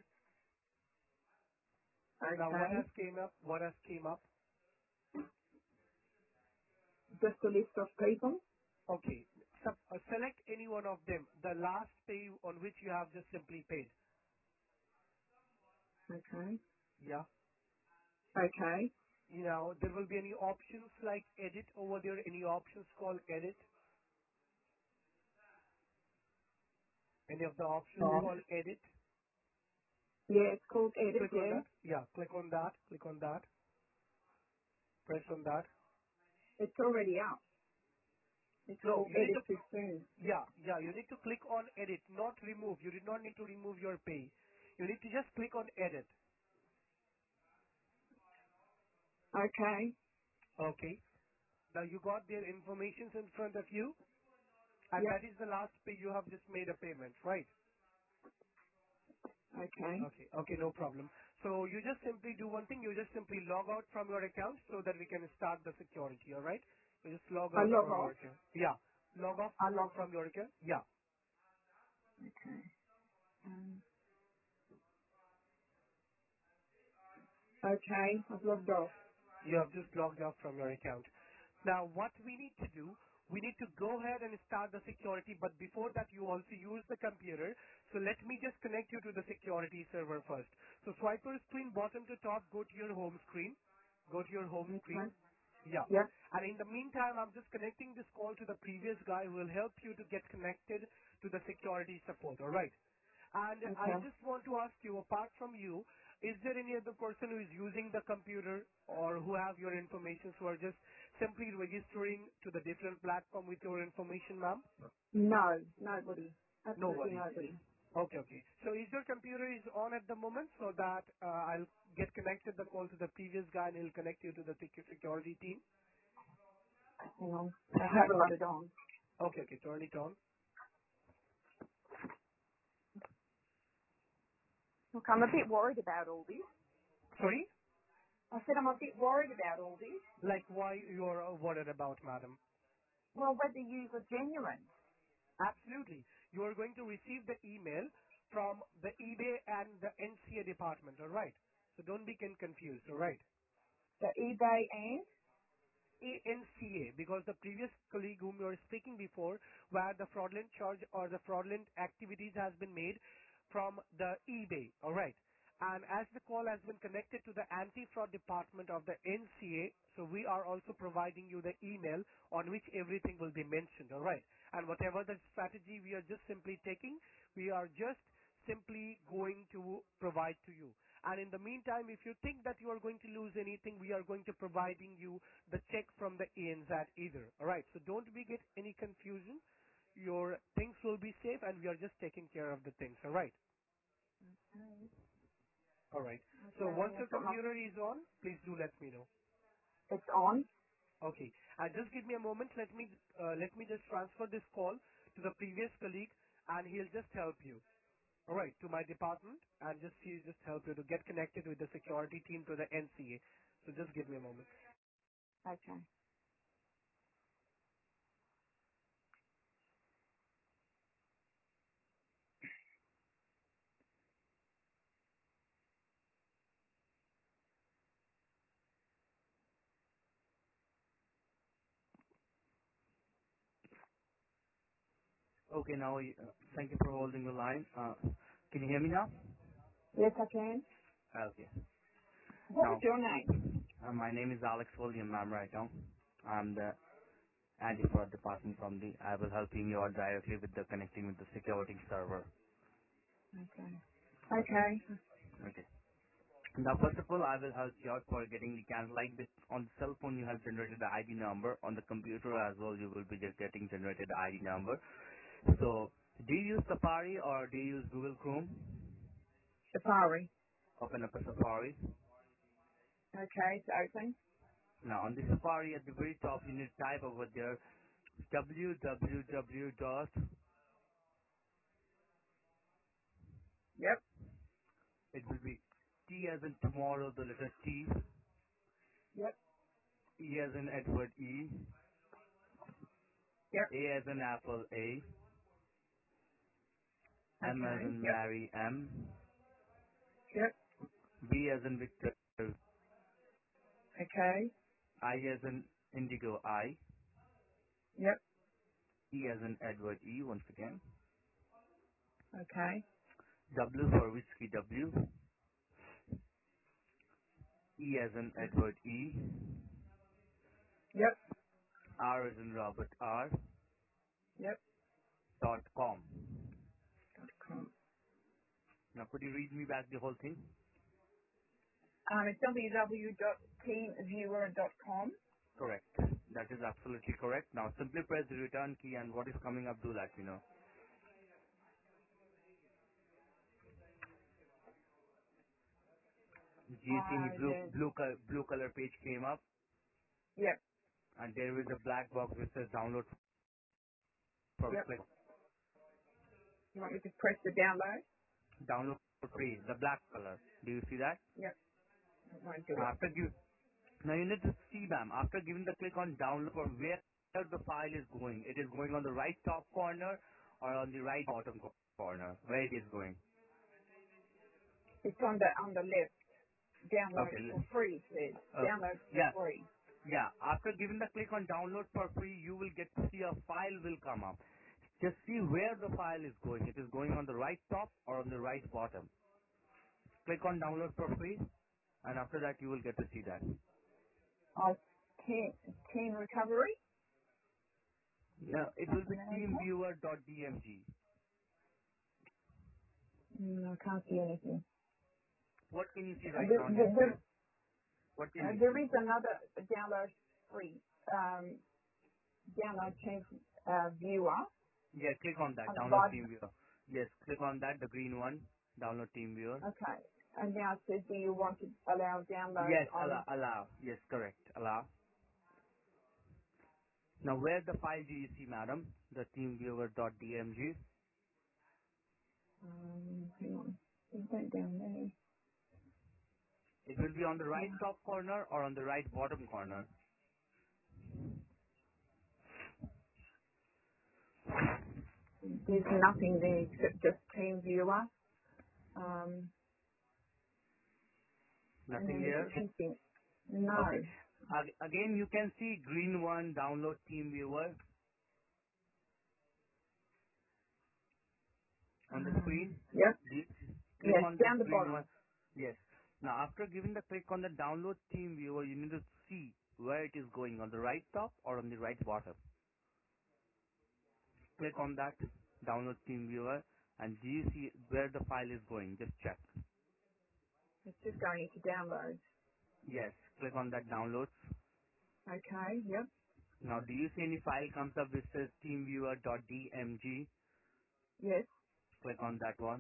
Now, what
Okay.
has came up? What has came up?
Just a list of people.
Okay, Sub, uh, select any one of them. The last pay on which you have just simply paid.
Okay.
Yeah.
Okay.
You know, there will be any options like edit over there, any options called edit, any of the options
Oh.
called edit.
Yeah, it's called edit,
Click on
yeah.
that. Yeah, click on that, click on that, press on that.
It's already up. It's
No,
called
you need
edit
to,
too soon.
yeah, yeah, you need to click on edit, not remove. You did not need to remove your pay. You need to just click on edit.
Okay.
Okay. Now you got their information in front of you and
Yep.
that is the last pay you have just made a payment, right?
Okay.
Okay. Okay, no problem. So you just simply do one thing. You just simply log out from your account so that we can start the security, all right? You just log
I
out
log
from your
off.
account. Yeah. Log off
I log off.
from your account. Yeah.
Okay. Um, okay. I've logged off.
You have just logged off from your account. Now, what we need to do, we need to go ahead and start the security, but before that, you also use the computer. So let me just connect you to the security server first. So swipe your screen bottom to top, go to your home screen. Go to your home screen.
Okay.
Yeah.
Yep.
And in the meantime, I'm just connecting this call to the previous guy who will help you to get connected to the security support, alright? And I
Okay.
just want to ask you, apart from you, is there any other person who is using the computer or who have your information who are just simply registering to the different platform with your information, ma'am?
No. Nobody. Absolutely
Nobody.
nobody.
Okay, okay. So is your computer is on at the moment so that uh, I'll get connected the call to the previous guy and he'll connect you to the sec- security team?
Hang on. I haven't got it on.
Okay, okay. Turn it on.
Look, I'm a bit worried about all this.
Sorry?
I said I'm a bit worried about all this.
Like why you're uh, worried about, madam?
Well, whether you are genuine.
Absolutely. You are going to receive the email from the eBay and the N C A department, alright? So don't be con- confused, alright?
So eBay and?
A N C A, because the previous colleague whom you were speaking before, where the fraudulent charge or the fraudulent activities has been made from the eBay, alright. And as the call has been connected to the anti-fraud department of the N C A, so we are also providing you the email on which everything will be mentioned, alright. And whatever the strategy we are just simply taking, we are just simply going to provide to you. And in the meantime, if you think that you are going to lose anything, we are going to providing you the check from the A N Z either. Alright, so don't be get any confusion. Your things will be safe and we are just taking care of the things. Alright.
Okay.
Alright. So
Okay,
once
I've
your
got my,
computer is on, please do let me know.
it's on.
Okay. And just give me a moment. Let me, uh, let me just transfer this call to the previous colleague and he'll just help you. Alright, to my department and just see, just help you to get connected with the security team to the N C A. So just give me a moment.
Okay.
Okay, now, uh, thank you for holding the line. Uh, Can you hear me now?
Yes, I can.
Okay.
What was
Now,
your name?
uh, my name is Alex William, ma'am, right now. I'm the anti-fraud department from the... I will helping you out directly with the connecting with the security server.
Okay.
Okay.
Okay.
Okay. Now, first of all, I will help you out for getting the can like this. On the cell phone, you have generated the I D number. On the computer as well, you will be just getting generated the I D number. So, do you use Safari or do you use Google Chrome?
Safari.
Open up a Safari.
Okay, it's open.
Now, on the Safari, at the very top, you need to type over there www dot.
Yep.
It will be T as in tomorrow, the letter T,
Yep.
E as in Edward E,
Yep.
A as in Apple A, M as
Okay.
in
Yep.
Mary M,
Yep.
V as in Victor,
Okay.
I as in Indigo I,
Yep.
E as in Edward E once again,
Okay.
W for Whiskey W, E as in Edward E,
Yep.
R as in Robert R,
Yep.
dot com.
Dot com.
Now could you read me back the whole thing?
Um, it's w w w dot team viewer dot com.
Correct. That is absolutely correct. Now simply press the return key and what is coming up, do let me know. Do you see any
Uh,
blue
the,
blue color, blue color page came up
yep.
and there is a black box which says download for
Yep.
click
You want me to press the download?
download for free, the black color. Do you see that?
Yep. I won't do it.
After give now you need to see ma'am, after giving the click on download for where the file is going. It is going on the right top corner or on the right bottom co- corner. Where it is going.
It's on the on the left. Download
Okay.
for
l-
free. It says
Uh,
download for
yeah.
free.
Yeah, after giving the click on download for free, you will get to see a file will come up. Just see where the file is going. It is going on the right top or on the right bottom. Click on download for free, and after that you will get to see that.
Oh, team team recovery.
Yeah, it will be
America.
teamviewer dot d m g.
Mm, I can't see anything.
What can you see
Uh,
right
There,
now on your
there, there,
screen? What can
uh,
you
there
see?
is another download free. Um, download team uh, viewer
Yeah, click on that.
on the
Download
bottom.
TeamViewer. Yes, click on that, the green one. Download TeamViewer.
Okay. And now it says, do you want to allow download
Yes,
on?
allow, allow. Yes, correct. Allow. Now, where the file do you see, madam? The teamviewer dot d m g.
Um, hang on. Is that down there?
It will be on the right top corner or on the right bottom corner.
There's nothing there except just team viewer. Um, and
Nothing
then
there?
it's hinting. No.
Okay. Ag- Again, you can see green one, download TeamViewer on the
Um,
screen.
yep.
Do you click
Yes,
on this
down the
green
bottom.
one? Yes. Now, after giving the click on the download TeamViewer, you need to see where it is going, on the right top or on the right bottom. Click on that, download TeamViewer, and do you see where the file is going? Just check.
It's just going into downloads.
Yes. Click on that downloads.
Okay, yep.
Now, do you see any file comes up which says teamviewer.dmg?
Yes.
Click on that one.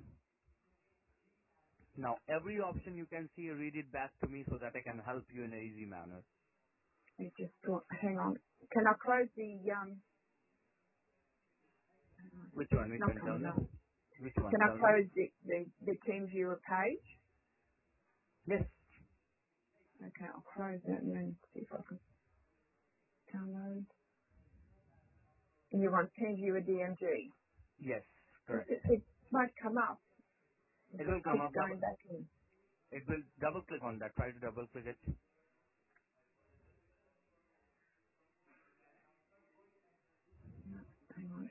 Now, every option you can see, read it back to me so that I can help you in an easy manner.
It just got, hang on. Can I close the, um,
Which one? Which
not
one? Tell
coming
me.
up.
Which one?
Can I
Tell me.
close the, the, the TeamViewer page?
Yes.
Okay, I'll close it and then see if I can download. And you want TeamViewer D M G.
Yes.
It,
Correct.
it, it won't come up. It
It
just
will come
keeps
up.
going
Double.
back in.
It will double click on that. Try to double click it.
Hang on.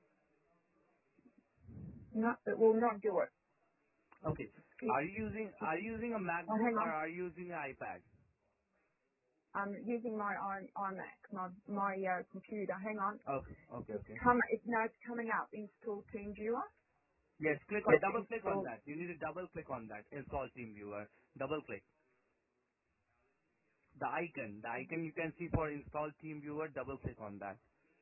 No, it will not do it. It
Okay.
just keeps,
Are you using
just,
Are you using a
oh,
MacBook
hang
or
on.
are you using an iPad?
I'm using my i- iMac, my, my uh, computer. Hang on.
Okay. Okay.
It's
Okay.
come, it's, no, it's coming up. Install TeamViewer.
Yes. Click on
Click
double click on
install.
that. You need to double click on that. Install TeamViewer. Double click. The icon. The icon you can see for install TeamViewer. Double click on that.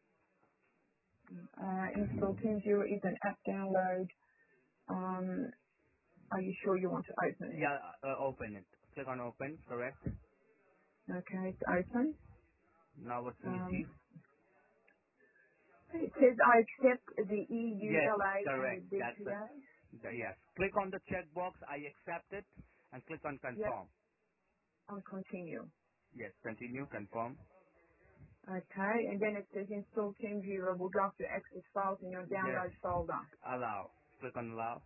Uh, install TeamViewer is an app download. Um, are you sure you want to open it?
Yeah. Uh, open it. Click on open. Correct.
Okay, it's open.
Now what do you
Um,
see?
it says I accept the
Yes.
E U L A and the
Correct. That's it.
D P A.
The- Yes. Click on the checkbox. I accept it, and click on
Yep,
confirm.
on continue.
Yes. Continue. Confirm.
Okay, and then it says install TeamViewer. Would like to access files in your
Yes.
download folder.
Allow. Click on allow.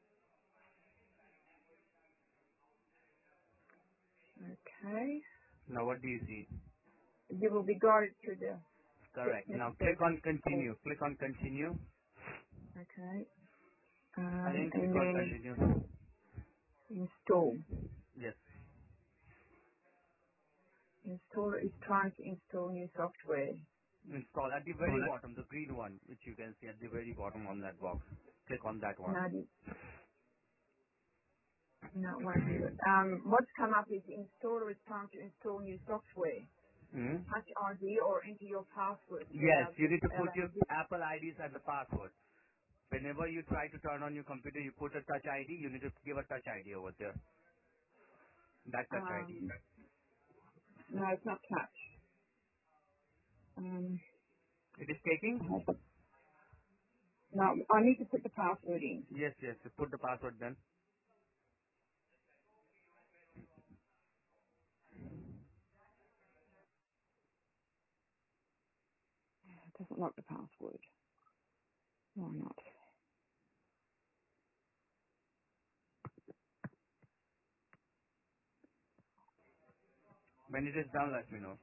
Okay,
Now what do you see?
you will be guided through the steps
Correct. Now
necessary
click
to
on
install.
continue. Click on continue.
Okay, um,
Again, click
and
on
then
continue.
install.
Yes.
Installer is trying to install new software.
Install at the very bottom, the green one, which you can see at the very bottom on that box. Click on that one.
No, the- no, it won't do it. Um, what's come up is the installer is trying to install new software.
Hmm?
Touch I D or enter your password to
Yes,
allow
you
this,
need to put
allow
your
this.
Apple I Ds as the password. Whenever you try to turn on your computer, you put a touch I D, you need to give a touch I D over there. That touch I D.
Um, no, it's not touch. Um,
It is taking?
I have to- no, I need to put the password in.
Yes, yes. You put the password then.
It doesn't like the password. Why not?
When it is done, let me know.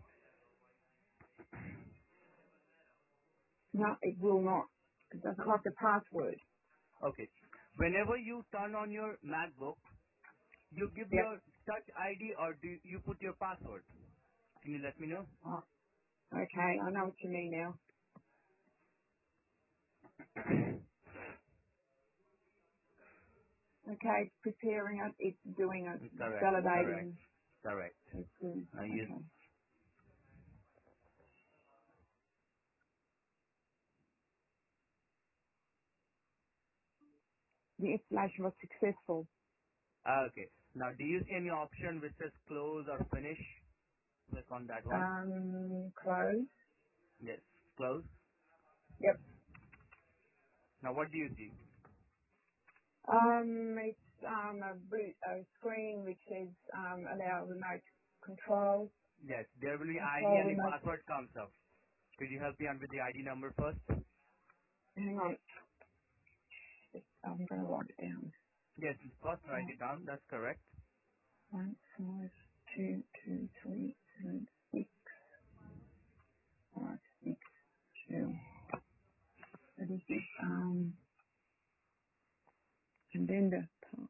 No, it will not. It doesn't like the password.
Okay. Whenever you turn on your MacBook, you give
Yep.
your touch I D or do you put your password? Can you let me know?
Oh, okay, I know what you mean now. Okay, it's preparing it. It's doing it. It's
Correct, correct,
validating.
correct.
It's doing.
Now you,
Okay. The installation was successful.
ah, okay. Now do you see any option which says close or finish? Click on that one.
Um, close.
Yes, close.
Yep.
Now what do you see?
Um, it's um a, boot, a screen which says um allow remote control.
Yes, there will be I D
Control
and the
remote.
password comes up. Could you help me out with the I D number first?
Hang on. I'm going to write it down.
Yes, first write
Uh,
it down. That's correct.
one five two, two, three, seven, six, five, six, two. That is it. Um, and then the part.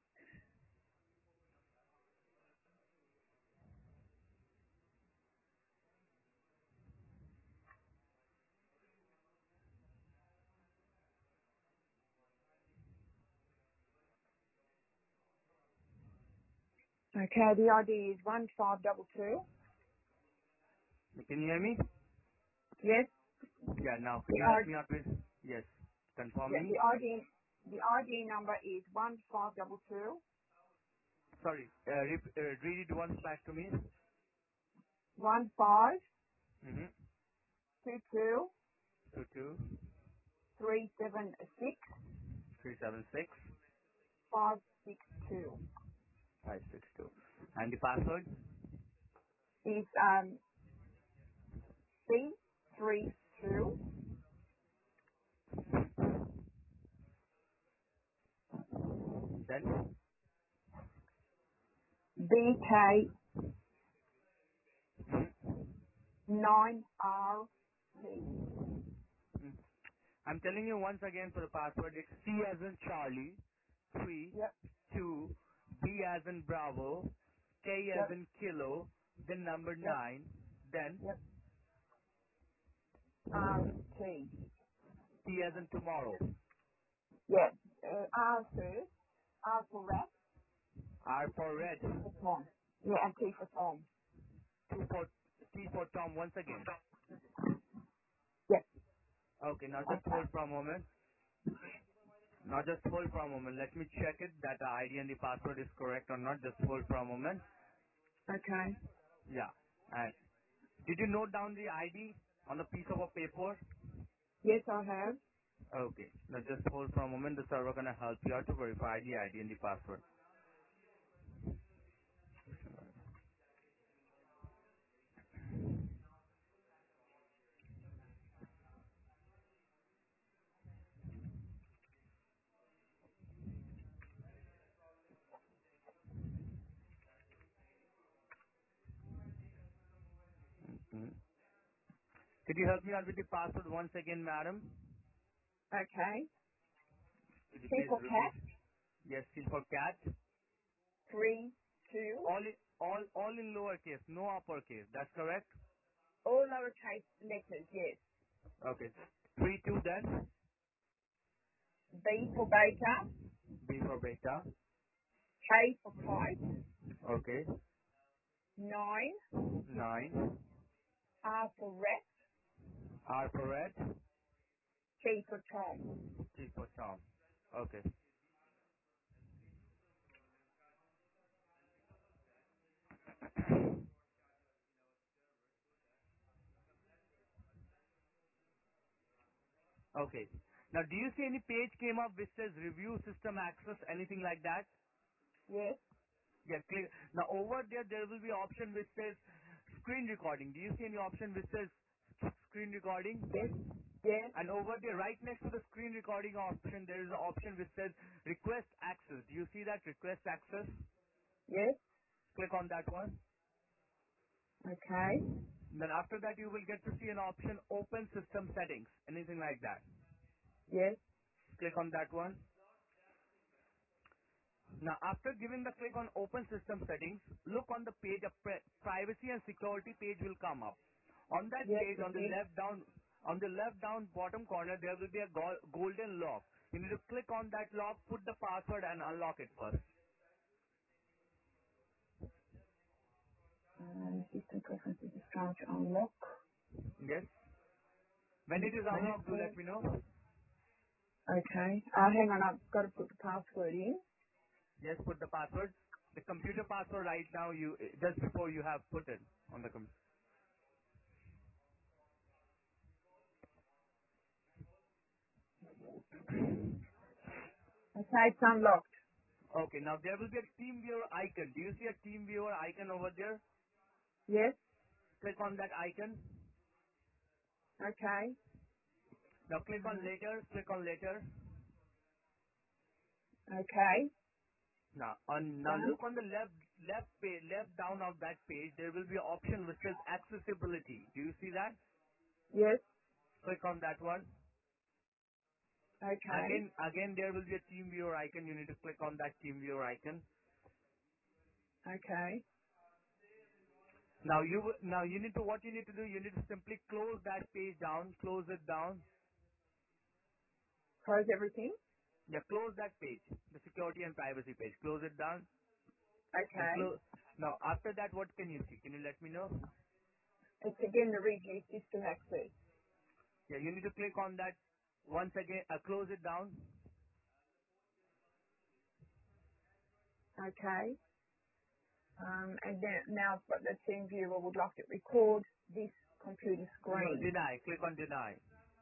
Okay, the I D is one five double two.
Can you hear me?
Yes.
Yeah, now can
The
you
I
help me out with, yes, confirm
yeah,
me.
the I D the I D number is one five double two
Sorry, uh, rep- uh, read it once back to me.
one five
Mm-hmm.
two two
two two
three seven six
three seven six
five six two.
five six two. And the password?
Is um B three two
Then?
B K
Mm-hmm.
nine R T.
Mm. I'm telling you once again for the password. It's C as in Charlie, three,
Yep,
two, B as in Bravo, K as
yep,
in Kilo, then number
yep,
nine, then
yep. R T.
T as in tomorrow,
Yep. Uh, R first. R for rat
R for
and
red,
T for Tom. Yeah, and T for Tom.
two for T for Tom once again.
Yep.
Okay, now just
Okay.
hold for a moment. Now just hold for a moment. Let me check it that the I D and the password is correct or not. Just hold for a moment.
Okay.
Yeah. And did you note down the I D on the piece of a paper?
Yes, I have.
Okay. Now just hold for a moment. The server gonna help you out to verify the I D and the password. hmm Could you help me out with the password once again, madam?
Okay.
Could you
T
please
for cat.
repeat? Yes, C for cat.
Three, two.
All in, all all in lowercase, no uppercase. That's correct.
All lowercase letters. Yes.
Okay. Three two then.
B for Baker.
B for beta.
K for kite.
Okay.
Nine.
Nine.
R for rat.
R for red.
T for Tom.
T for Tom. Okay. Okay. Now, do you see any page came up which says review system access, anything like that?
Yes.
Yeah, click. Now, over there, there will be option which says screen recording. Do you see any option which says screen recording?
Yes. Yes.
And over there, right next to the screen recording option, there is an option which says request access. Do you see that request access?
Yes.
Click on that one.
Okay.
Then after that, you will get to see an option open system settings, anything like that.
Yes.
Click on that one. Now, after giving the click on open system settings, look on the page, a pri- privacy and security page will come up. On that
Yes.
page,
It
on the
did.
left down, on the left down bottom corner, there will be a go- golden lock. You need to click on that lock, put the password and unlock it first.
Um, system preferences is trying to unlock.
Yes. When it
Next
is unlocked, do let
password.
me know.
Okay. Uh, hang on. I've got to put the password in.
Yes, put the password. The computer password right now, you just before you have put it on the computer.
Okay. It's unlocked.
Okay, now there will be a team viewer icon. Do you see a team viewer icon over there?
Yes.
Click on that icon.
Okay.
Now click on
Uh,
later, click on later.
okay.
Now on now
Done.
look on the left left page, left down of that page, there will be an option which says accessibility. Do you see that?
Yes.
Click on that one.
Okay.
Again, again, there will be a team viewer icon. You need to click on that team viewer icon.
Okay.
Now you w- now you need to what you need to do. You need to simply close that page down. Close it down.
Close everything.
Yeah, close that page. The security and privacy page. Close it down. Then
Okay.
close. Now after that, what can you see? Can you let me know?
It's again the review system access.
Yeah, you need to click on that once again. Uh, close it down.
Okay. Um, and then now I've got the team viewer would like to record this computer
No,
screen.
deny. Click on deny.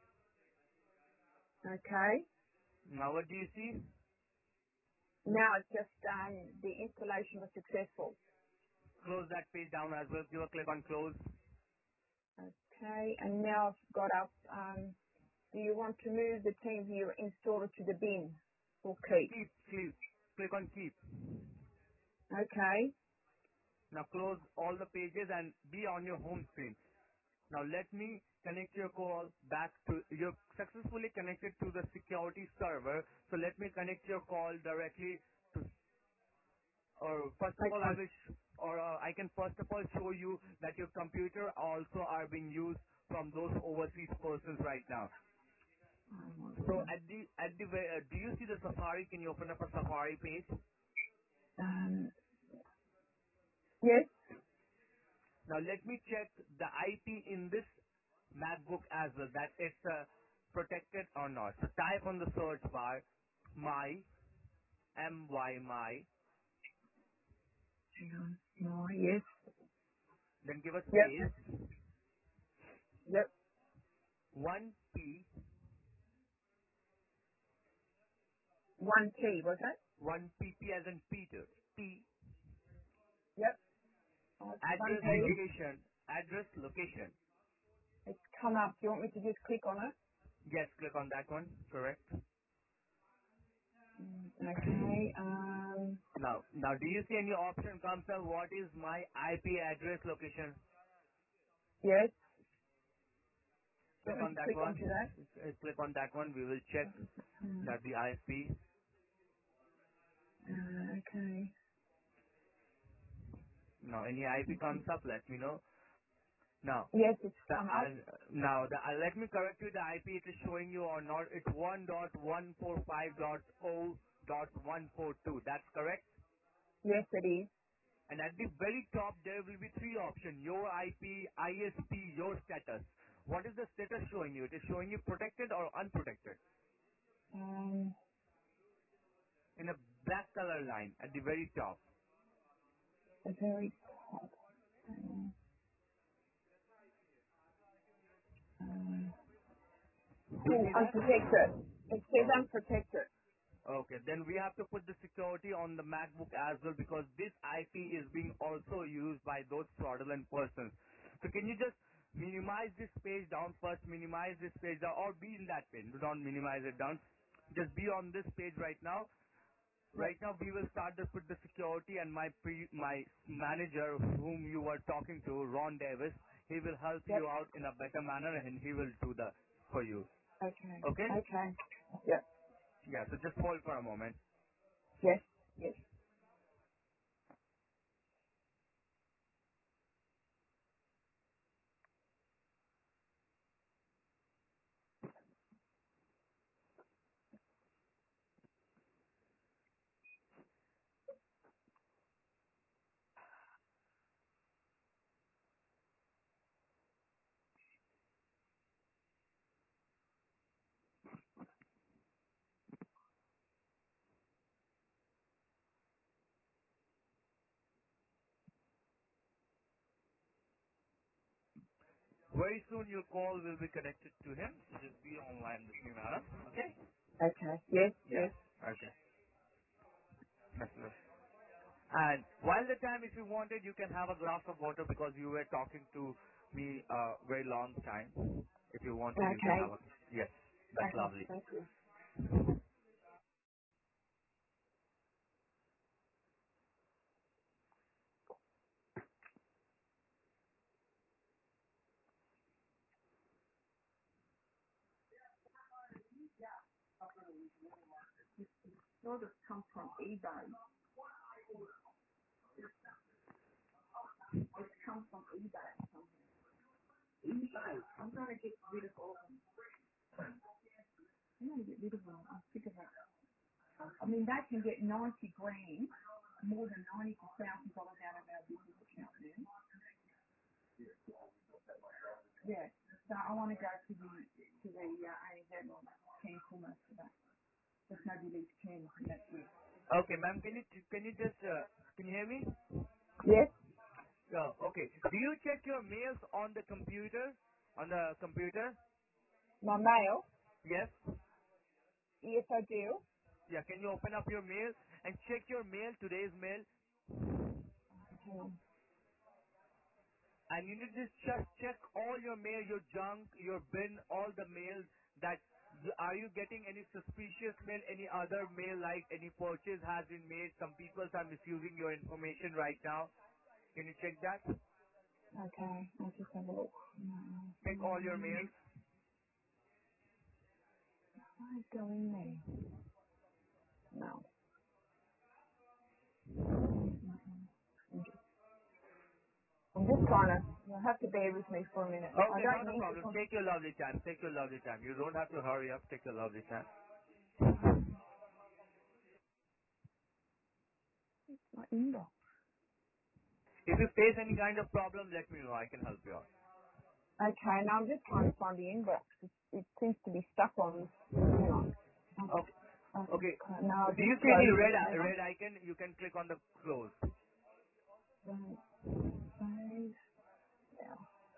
Okay.
Now what do you see?
Now it's just um, the installation was successful.
Close that page down as well. Give a click on close.
Okay. And now I've got up. Um, do you want to move the team viewer installer to the bin or keep?
Keep, keep. Click on keep.
Okay.
Now close all the pages and be on your home screen. Now let me connect your call back to, you're successfully connected to the security server. So let me connect your call directly to, or first of all I
Okay.
wish, or uh, I can first of all show you that your computer also are being used from those overseas persons right now.
Oh my
So
goodness.
at the, at the, way- uh, do you see the Safari? Can you open up a Safari page?
Um, yes.
Now let me check the I P in this MacBook as well, that it's uh, protected or not. So type on the search bar, my, M Y my,
Hang on. No. Yes.
then give a
Yep.
space,
Yep.
one P,
One T was it?
one P, P as in Peter, P,
Yep. Oh, it's one
address
P.
location, address location.
It's come up. Do you want me to just click on it?
Yes, click on that one, correct.
Mm, okay. Um,
Now, now do you see any option comes up, what is my I P address location?
yes. Do you
Click
want me
on
to
that
click
one,
onto that?
Uh, click on that one, we will check
Mm,
that the I P.
uh, okay.
Now any I P comes up, let me know. Now,
Yes, it's
the,
come up.
uh, now the, uh, let me correct you. The I P it is showing you or not. It's one dot one four five dot zero dot one four two. That's correct.
Yes, it is.
And at the very top there will be three options: your I P, I S P, your status. What is the status showing you? It is showing you protected or unprotected
Um,
in a black color line at the very top.
the very top. Um, uh,
Do you
oh,
see that?
unprotected. It says
Oh.
unprotected.
Okay, then we have to put the security on the MacBook as well because this I P is being also used by those fraudulent persons. So can you just minimize this page down first, minimize this page down, or be in that page. Do not minimize it down. Just be on this page right now.
Yep.
Right now we will start to put the security and my pre, my manager whom you were talking to, Ron Davis, he will help
Yep.
you out in a better manner and he will do that for you.
Okay.
Okay?
Okay. Yep.
Yeah, so just hold for a moment.
Yes. Yes.
Very soon your call will be connected to him. So just be online with me, madam. Okay?
Okay. Yes.
Yeah.
Yes.
Okay. That's it. And while the time, if you wanted, you can have a glass of water because you were talking to me a very long time. If you wanted, you can
Okay.
have a. Yes, that's
Okay.
lovely.
Thank you. Sort of come from eBay. It's come from eBay somewhere. eBay. I'm going to get rid of all of them. I'm going to get rid of them. I'm sick of it. I mean, they can get ninety grand, more than ninety thousand dollars out of our business account now. Yeah. So I want to go to the to the uh, A N Z and cancel most of that. Just maybe leave ten, and that's it.
Okay, ma'am, can you can you just uh, can you hear me?
Yes.
Oh, okay. Do you check your mails on the computer? On the computer?
My mail.
Yes.
Yes, I do.
Yeah. Can you open up your mail and check your mail, today's mail,
Hmm.
and you need to just check all your mail, your junk, your bin, all the mails that you- are you getting any suspicious mail, any other mail like any purchase has been made? Some people are misusing your information right now. Can you check that?
Okay. I'll just have a look.
Check all your mails.
I go in there. No. I'm just trying to. You'll have to bear with me for a minute. I
Okay,
don't
not a
need to.
problem. Take your lovely time. Take your lovely time. You don't have to hurry up. Take your lovely time.
My inbox.
If you face any kind of problem, let me know. I can help you out.
Okay. Now I'm just trying to find the inbox. It, it seems to be stuck on. Hang on.
Okay.
Um,
Okay.
no, I'll
Do
just
you see any
close
red
it. Hang on.
red icon? You can click on the close.
Don't save. Yeah.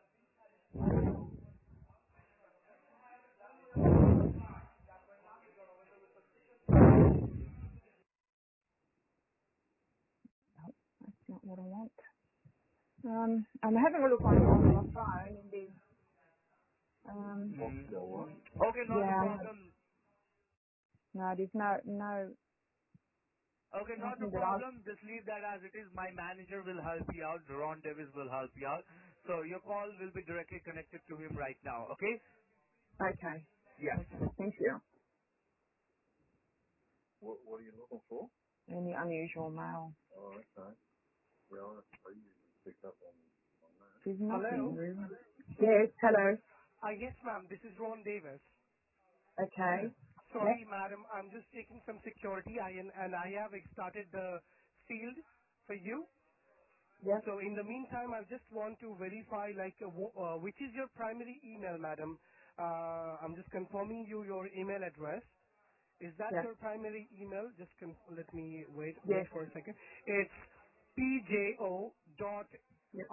Nope, that's not what I want. Um, I'm having a look on on my phone and then um,
Mm. Okay, not a
yeah.
problem.
No, there's no no
Okay, not a
nothing that I.
problem. Just leave that as it is. My manager will help you out. Ron Davis will help you out. So your call will be directly connected to him right now. Okay?
Okay.
Yes.
Okay. Thank you. Any unusual mail? There's nothing
Hello?
really. Yes. Hello.
Uh, yes, ma'am. This is Ron Davis.
Okay. Yep.
Sorry, madam. I'm just taking some security I, and, and I have started the field for you.
Yep.
So in the meantime, I just want to verify, like, uh, wo- uh, which is your primary email, madam? Uh, I'm just confirming you your email address. Is that
Yep.
your primary email? Just con- let me wait wait
Yes.
for a second. It's pjo dot
Yep.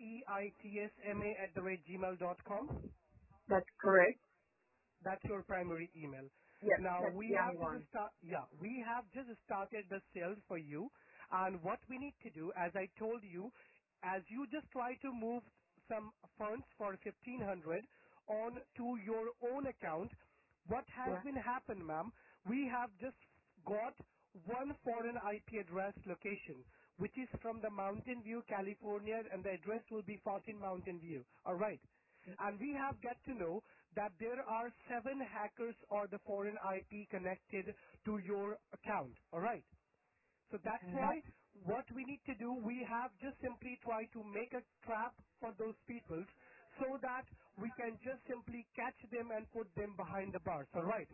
reitsma at the rate gmail dot com.
That's correct.
That's your primary email.
Yep.
Now
That's
we
the
have
only
just
one.
start. Yeah, we have just started the sales for you, and what we need to do, as I told you, as you just try to move some funds for fifteen hundred on to your own account, what has
Yeah.
been happened, ma'am? We have just got one foreign I P address location, which is from the Mountain View, California, and the address will be fourteen Mountain View. All right. And we have got to know that there are seven hackers or the foreign I P connected to your account. All right. So that's
Okay.
why what we need to do, we have just simply try to make a trap for those people so that we can just simply catch them and put them behind the bars. All right.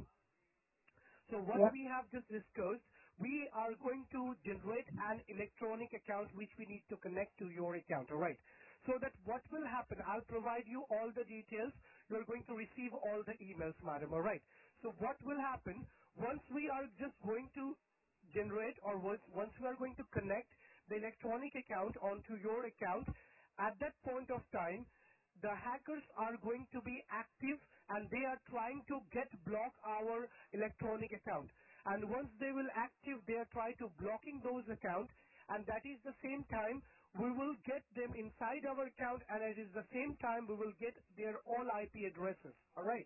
So what
Yep.
we have just discussed, we are going to generate an electronic account which we need to connect to your account, all right? So that what will happen, I'll provide you all the details. You're going to receive all the emails, madam, all right? So what will happen, once we are just going to generate or once, once we are going to connect the electronic account onto your account, at that point of time, the hackers are going to be active and they are trying to get block our electronic account. And once they will active, they are trying to blocking those accounts, and that is the same time we will get them inside our account, and it is the same time we will get their all I P addresses. All right.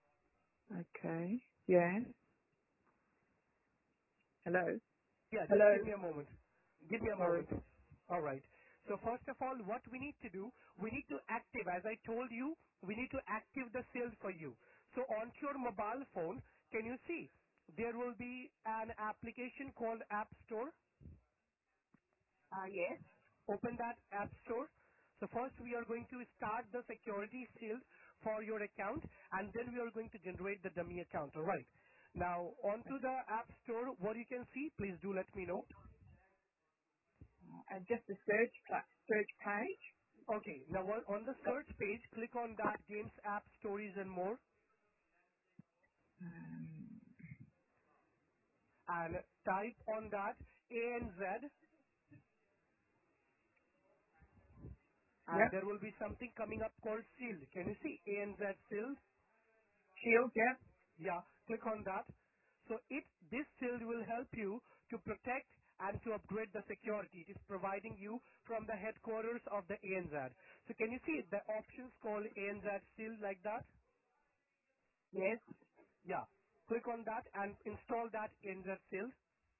Okay. Yeah. Hello.
Yeah, just
Hello.
give me a moment. Give me a
Sorry.
moment. All right. So first of all, what we need to do, we need to active, as I told you, we need to active the sales for you. So onto your mobile phone, can you see? there will be an application called App Store.
Uh, yes.
Open that App Store. So first we are going to start the security shield for your account, and then we are going to generate the dummy account. All right. Now onto the App Store, what you can see, please do let me know.
Uh, just the search pla- search page.
Okay. Now on on the search page, click on that Games App Stories and More,
Um,
and type on that A N Z, and
yep.
there will be something coming up called Shield. Can you see A N Z Shield?
Shield, yep.
Yeah, click on that. So it this shield will help you to protect and to upgrade the security. It is providing you from the headquarters of the A N Z. So can you see the options called A N Z Shield like that?
Yes.
Yeah. Click on that and install that A N Z Shield.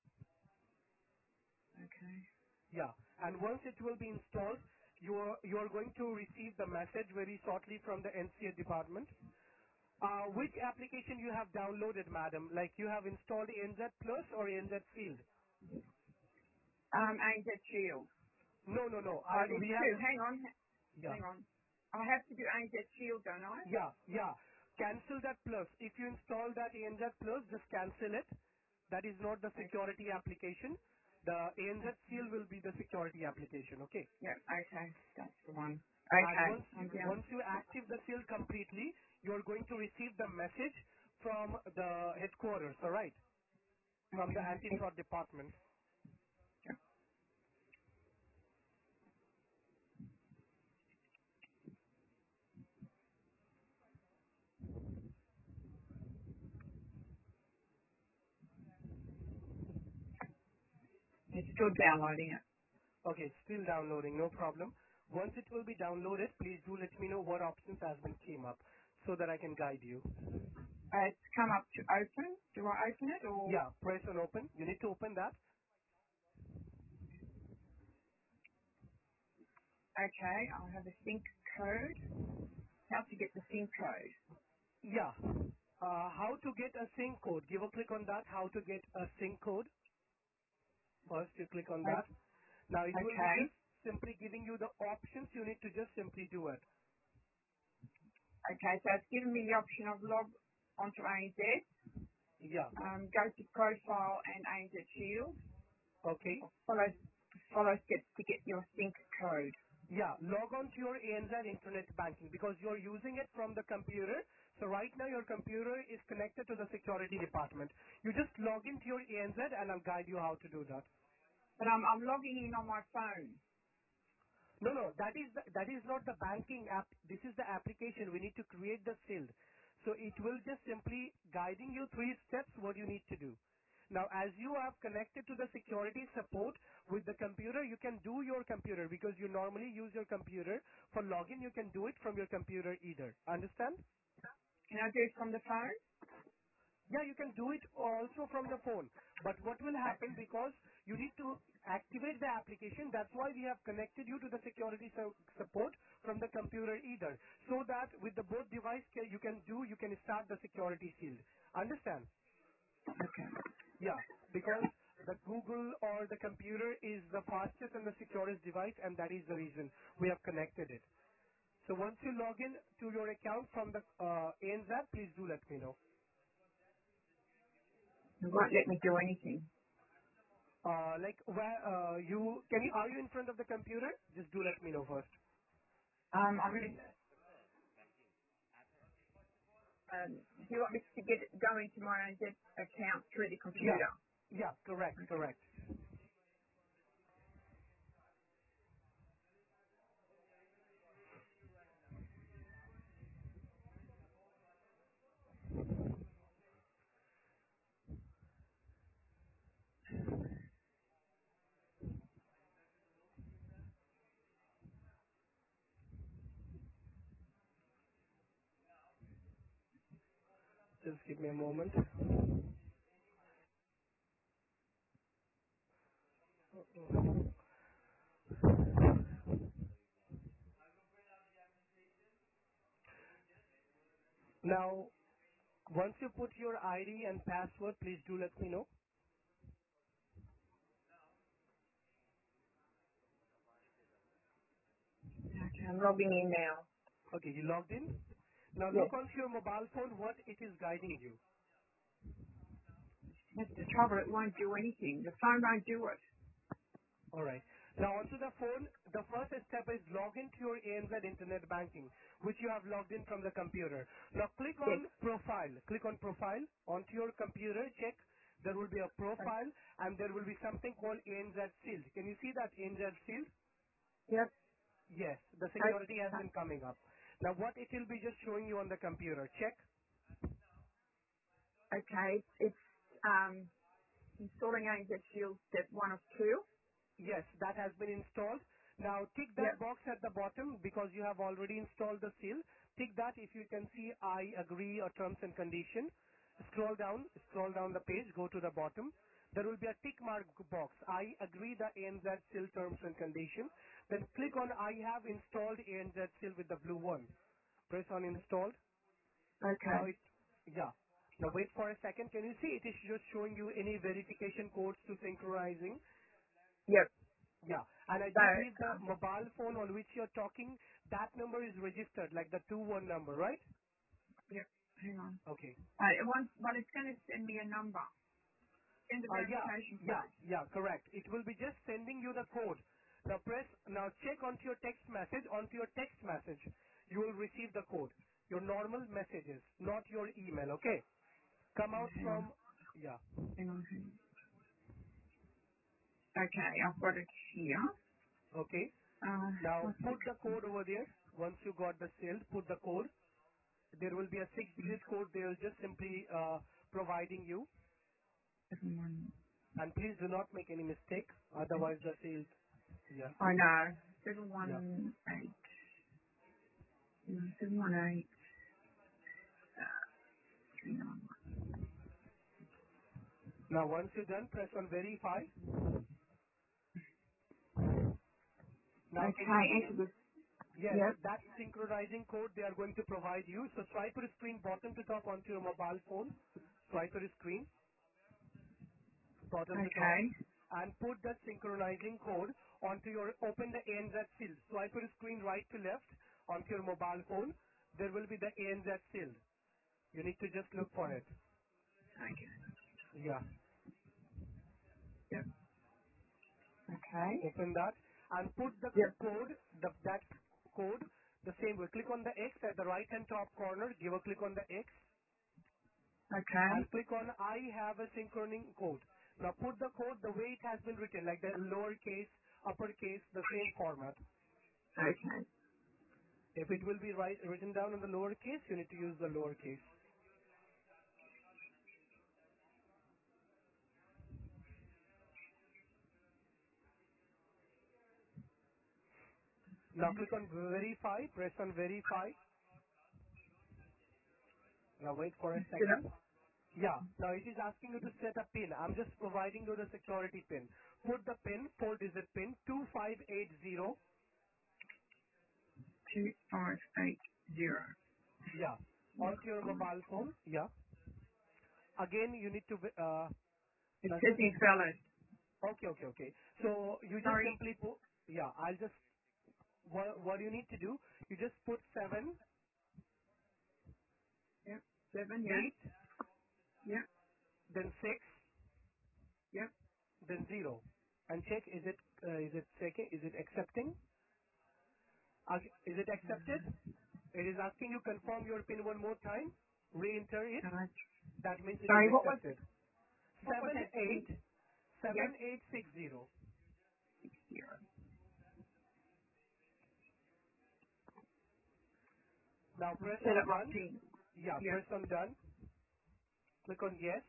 Okay.
Yeah. And once it will be installed, you are, you are going to receive the message very shortly from the N C A department. Uh, which application you have downloaded, madam? Like you have installed A N Z Plus or A N Z Shield?
Um, A N Z Shield.
No, no, no.
Oh,
I
there's
we have
two. Hang on.
yeah,
Hang on. I have to do A N Z Shield, don't I?
yeah, yeah. Cancel that plus. If you install that A N Z Plus, just cancel it. That is not the
Okay.
security application. The A N Z Seal will be the security application. Okay.
Yep. Okay. That's the one.
And
Okay.
once
I'm
you
down.
once you active the seal completely, you are going to receive the message from the headquarters. All right, from the
Okay. It's,
anti-fraud department.
it's still downloading it.
Okay, still downloading, no problem. Once it will be downloaded, please do let me know what options has been came up so that I can guide you.
Uh, it's come up to open. Do I open it or?
Yeah, press on open. You need to open that.
Okay. I'll have a sync code. How to get the sync code?
Yeah. Uh, how to get a sync code? Give a click on that. How to get a sync code. First, you click on
O-
that. Now it will be
Okay.
just simply giving you the options. You need to just simply do it.
Okay. So it's given me the option of log onto A N Z,
Yeah.
um, go to profile and A N Z Shield.
Okay.
Follow follow steps to get your sync code.
Yeah, log on to your A N Z internet banking because you're using it from the computer. So right now your computer is connected to the security department. You just log into your A N Z and I'll guide you how to do that.
But I'm I'm logging in on my phone.
No, no, that is the, that is not the banking app. This is the application. We need to create the field. So it will just simply guiding you three steps what you need to do. Now, as you have connected to the security support with the computer, you can do your computer because you normally use your computer for login. You can do it from your computer either. Understand?
Can I do it from the phone?
Yeah, you can do it also from the phone. But what will happen
Okay.
because you need to activate the application, that's why we have connected you to the security su- support from the computer either. So that with the both device ca- you can do, you can start the security shield. Understand?
Okay.
Yeah, because the Google or the computer is the fastest and the securest device and that is the reason we have connected it. So once you log in to your account from the uh, A N Z, please do let me know.
It won't let me do anything.
Uh, like where uh, you can you are you in front of the computer? Just do let me know first.
Um, I'm gonna. Um, do you want me to get go into my A N Z account through the
Yeah,
computer?
yeah, correct,
Okay.
correct. Just give me a moment. Now Once you put your I D and password, please do let me know.
Okay, I'm logging in now.
Okay, you logged in? Now
Yes.
look onto your mobile phone what it is guiding you.
That's the trouble. It won't do anything. The phone won't do it.
Alright. Now onto the phone, the first step is log into your A N Z internet banking, which you have logged in from the computer. Now click
Yes.
on profile. Click on profile onto your computer, check. There will be a
Okay.
profile and there will be something called A N Z Shield. Can you see that A N Z Shield?
Yep.
Yes, the security has
Okay.
been coming up. Now what it will be just showing you on the computer. Check.
Okay. It's um, installing A N Z Shield step one of two.
Yes, that has been installed. Now tick
Yep.
that box at the bottom because you have already installed the seal. Tick that if you can see I agree or terms and condition. Scroll down, scroll down the page, go to the bottom. There will be a tick mark box. I agree the A N Z seal terms and condition. Then click on I have installed A N Z seal with the blue one. Press on installed.
Okay.
Now it, yeah. Now wait for a second. Can you see it is just showing you any verification codes to synchronizing?
Yep.
Yeah. And I
So,
do believe the
um,
mobile phone on which you're talking, that number is registered, like the two one number, right?
yep. Hang on.
Okay.
Uh, it wants, but it's going to send me a number. Send a
Uh, yeah,
verification
yeah,
code.
yeah, correct. It will be just sending you the code. Now press, now check onto your text message. Onto your text message, you will receive the code. Your normal messages, not your email, okay? Come
Oh,
out
hang on.
from, yeah,
Hang on. Hang on. Okay. I've got it here.
okay.
Uh,
Now
what's the
put the code over there. Once you got the sale, put the code. There will be a six digit code they will just simply uh, providing you.
seven one?
And please do not make any mistake, otherwise the sales. Yeah,
I know. Seven
yeah.
one eight. Seven one eight. Uh, three nine one.
Now once you're done, press on verify. Now can you
Okay.
see?
Enter the.
Yes,
Yep.
that synchronizing code they are going to provide you. So swipe your screen bottom to top onto your mobile phone. Swipe your screen bottom to top
Okay.
and put that synchronizing code onto your, open the A N Z field. Swipe your screen right to left onto your mobile phone. There will be the A N Z field. You need to just look for it.
Okay.
Yeah.
Yep. Okay.
Open that and put the
Yep.
code, the, that code the same way. Click on the X at the right hand top corner, give a click on the X
Okay.
and click on I have a synchroning code. Now put the code the way it has been written, like the lowercase, uppercase, the same format.
Okay.
If it will be right, written down in the lowercase, you need to use the lowercase. Now click on verify, press on verify. Now wait for a
Set up
second. Yeah. Now it is asking you to set a pin. I'm just providing you the security pin. Put the pin, four digit pin, two five eight zero.
two five eight zero.
Yeah.
Zero
Onto your
five.
mobile phone. Yeah. Again, you need to, uh,
It
now
says
just,
invalid.
okay, okay, okay. So you just
Sorry.
simply put, yeah, I'll just, what, what you need to do, you just put seven,
Yep. Seven. Yep.
eight,
Yep.
then six,
Yep.
then zero. And check, is it, uh, is it checking, is it accepting? Ag- Is it accepted? It is asking you confirm your pin one more time. Re-enter it.
Uh,
That means it is
sorry. What was
accepted.
what was
Seven
that? Seven.
eight
Yep.
seven eight six zero.
Zero.
Now press
Set
on
up my
done.
pin.
Yeah,
Yep.
press on done. Click on yes.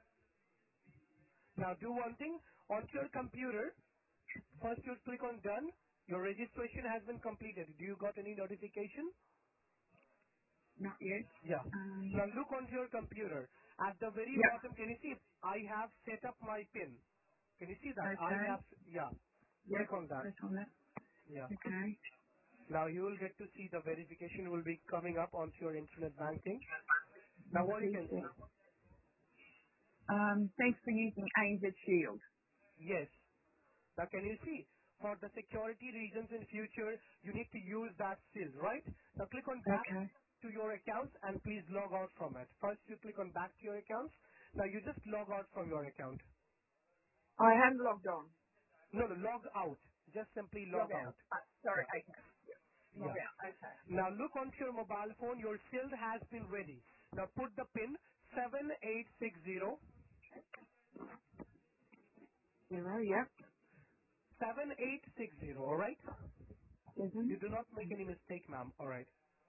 Now do one thing. Onto your computer, first you click on done. Your registration has been completed. Do you got any notification?
Not yet.
Yeah.
Um.
Now look onto your computer. At the very
Yep.
bottom, can you see I have set up my pin? Can you see that? I
Okay.
have, yeah.
Yep.
Click on that.
Press on that.
Yeah.
Okay.
Now you will get to see the verification will be coming up onto your internet banking. Now what you can see?
Um, thanks for using A N Z Shield.
Yes. Now can you see? For the security reasons in future, you need to use that shield, right? Now click on back
Okay.
to your accounts and please log out from it. First you click on back to your accounts. Now you just log out from your account.
I have logged on.
No, no, log out. Just simply log,
Log out.
out.
Uh, sorry,
Yeah.
okay. Log
Yeah.
out. Okay.
Now look onto your mobile phone. Your shield has been ready. Now put the pin seven eight six zero.
Zero, yep.
seven eight six zero, alright? You
Seven.
do not make any mistake, ma'am, alright?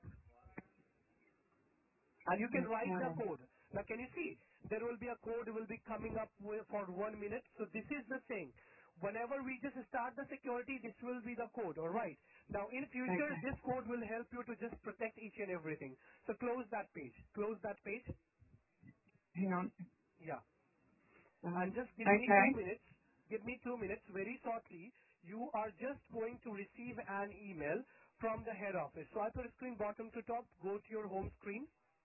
And you can write the
Okay.
code. Now can you see? There will be a code will be coming up with, for one minute. So this is the thing. Whenever we just start the security, this will be the code, alright? Now in future,
Okay.
this code will help you to just protect each and everything. So close that page. Close that page.
Hang on.
Yeah. And
Um,
just give me
okay.
two minutes. Give me two minutes very shortly. You are just going to receive an email from the head office. Swipe your screen bottom to top. Go to your home screen.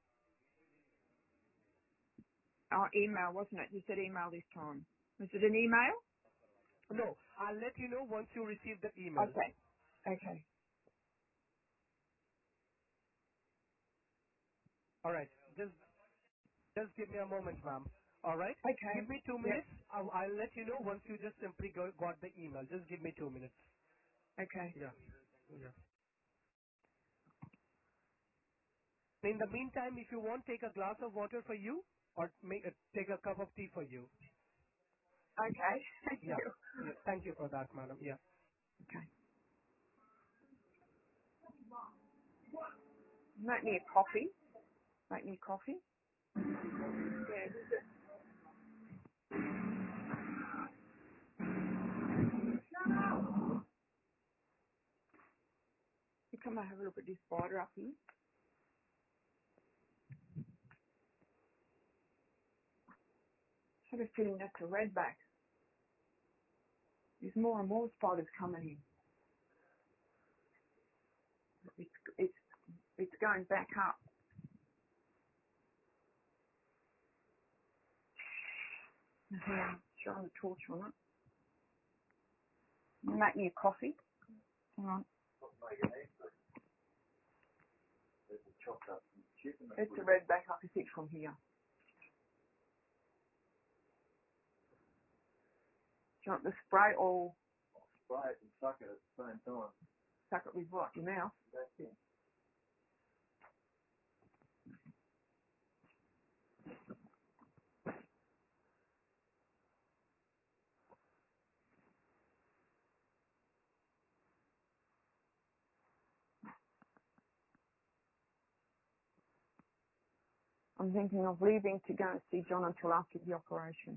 Oh, email, wasn't it? You said email this time. Was it an email?
No, I'll let you know once you receive the email.
Okay. Okay.
All right. Just just give me a moment, ma'am. All right. Give
Okay.
me two
Yep.
minutes. I'll, I'll let you know once you just simply go, got the email. Just give me two minutes.
Okay.
Yeah. Yeah. In the meantime, if you want, take a glass of water for you or make, uh, take a cup of tea for you.
Okay. Thank
Yeah.
you.
Yeah. Thank you for that, madam. Yeah.
Okay. Make me a coffee. Make me a coffee. Yeah. You come and have a look at this spider up here. I have a feeling that's a redback. There's more and more spiders coming in. It's it's it's going back up. Uh-huh. Shine the torch on it. Make me a coffee. Hang on. It's a redback. I can see it from here. Do you want the spray or
Spray it and suck it at the same time.
suck it with what? Your mouth?
That's it.
I'm thinking of leaving to go and see John until after the operation.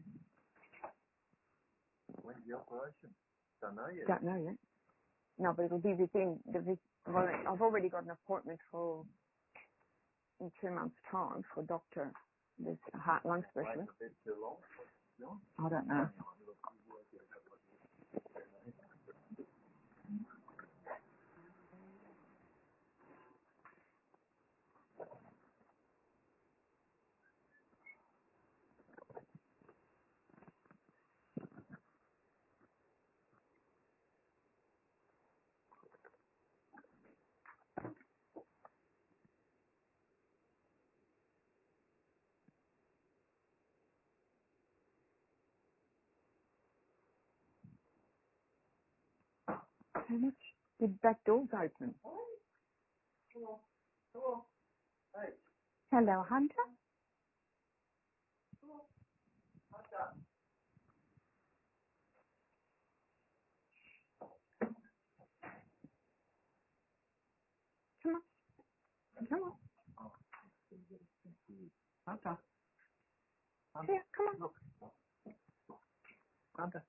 When's the operation? Don't know yet.
Don't know yet. No, but it'll be within the. vis- Well, I've already got an appointment for in two months' time for Doctor, this heart lung
Wait
specialist.
a bit too long. John?
I don't know. How much? The back door's open. Hello, Hunter. Come on. Come on.
Hunter.
Here, come on.
Look. Hunter.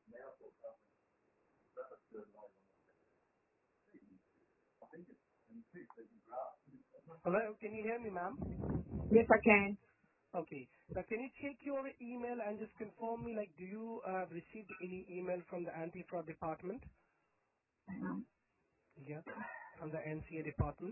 Hello, can you hear me, ma'am?
Yes, I can.
Okay. Now, can you check your email and just confirm me, like, do you uh, received any email from the anti-fraud department?
Hang on.
Yeah, from the N C A department.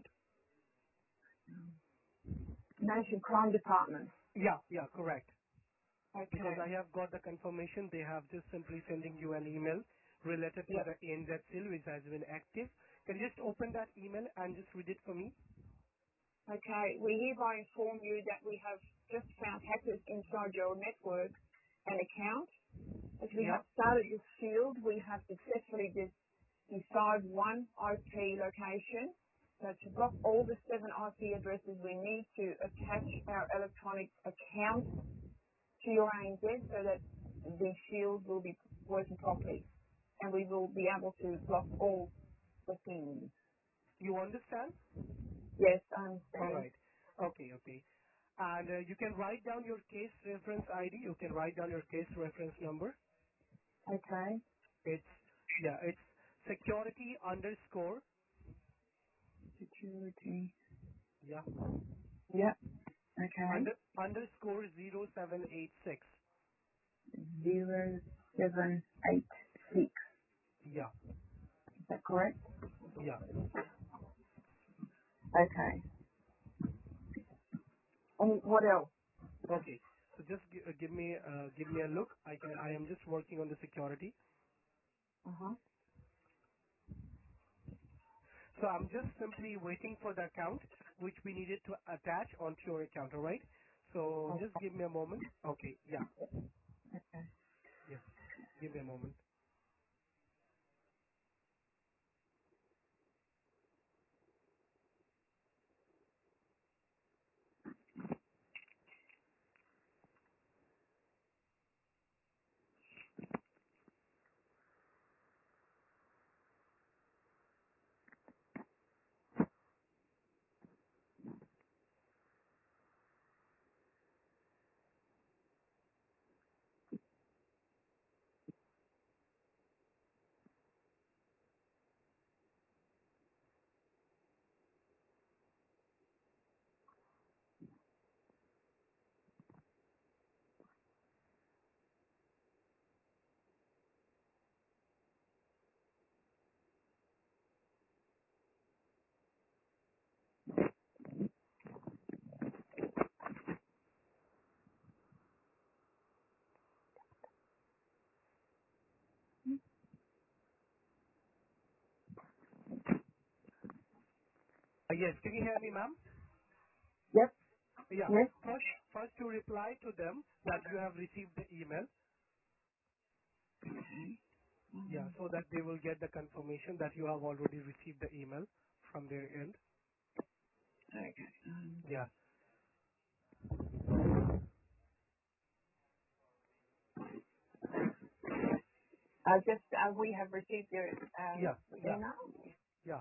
Nation Crime Department.
Yeah, yeah, correct. Because
Okay.
I have got the confirmation, they have just simply sending you an email related to
Yep.
the A N Z seal which has been active. Can you just open that email and just read it for me?
Okay. We hereby inform you that we have just found hackers inside your network and account. As we
Yeah.
have started this field, we have successfully dis- decided one I P location. So to block all the seven I P addresses, we need to attach our electronic account to your A N Z so that the shield will be working properly, and we will be able to block all the things.
You understand?
Yes, I
All
understand.
right. Okay, okay. And uh, you can write down your case reference I D. You can write down your case reference number.
Okay.
It's, yeah, it's security underscore,
Security.
yeah,
Yep. Okay.
under, underscore zero seven eight six.
Zero seven eight six.
Yeah,
Is that correct?
yeah.
Okay. And what else?
Okay. So just gi- uh, give me, uh, give me a look. I can, I am just working on the security.
Uh huh.
So I'm just simply waiting for the account which we needed to attach onto your account, alright? So
Oh,
just give me a moment. Okay, yeah,
okay.
yeah. Give me a moment. Uh, yes, can you hear me, ma'am?
Yep.
Yeah.
Yes.
First, first to reply to them that you have received the email. Yeah, so that they will get the confirmation that you have already received the email from their end.
Okay. Um,
Yeah.
uh, just uh, we have received your um,
Yeah, yeah,
email.
yeah.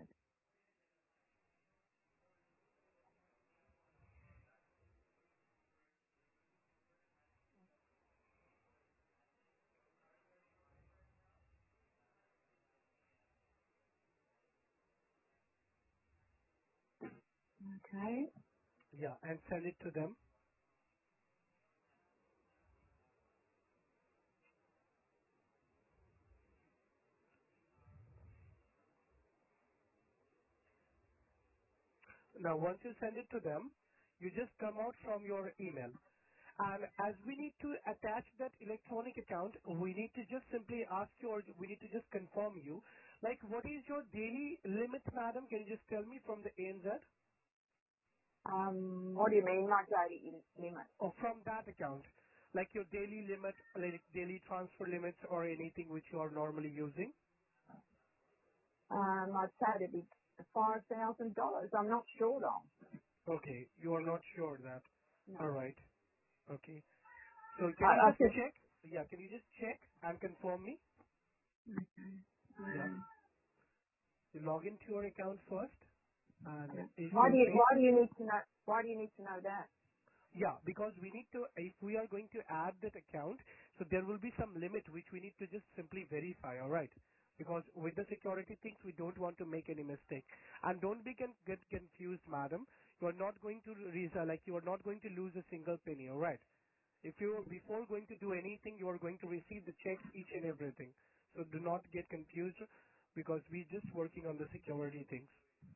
Okay.
Yeah, and send it to them. Now, once you send it to them, you just come out from your email. And as we need to attach that electronic account, we need to just simply ask you, or we need to just confirm you, like what is your daily limit, madam? Can you just tell me from the A N Z?
Um, what do you mean, my daily in- limit?
Or from that account, like your daily limit, like daily transfer limits or anything which you are normally using?
Um, I'd say it'd be five thousand dollars. I'm not sure though.
Okay, you are not sure that.
No.
All right. Okay. So can you
I, I
just
said.
check? Yeah, can you just check and confirm me? Yeah.
Um,
You log into your account first, and
yeah.
if
Why
you
do you
face,
Why do you need to know? Why do you need to know that?
Yeah, because we need to, if we are going to add that account, so there will be some limit which we need to just simply verify, alright? Because with the security things, we don't want to make any mistake. And don't be con- get confused, madam. You are not going to resell, like you are not going to lose a single penny, alright? If you, before going to do anything, you are going to receive the checks, each and everything. So do not get confused because we just working on the security things.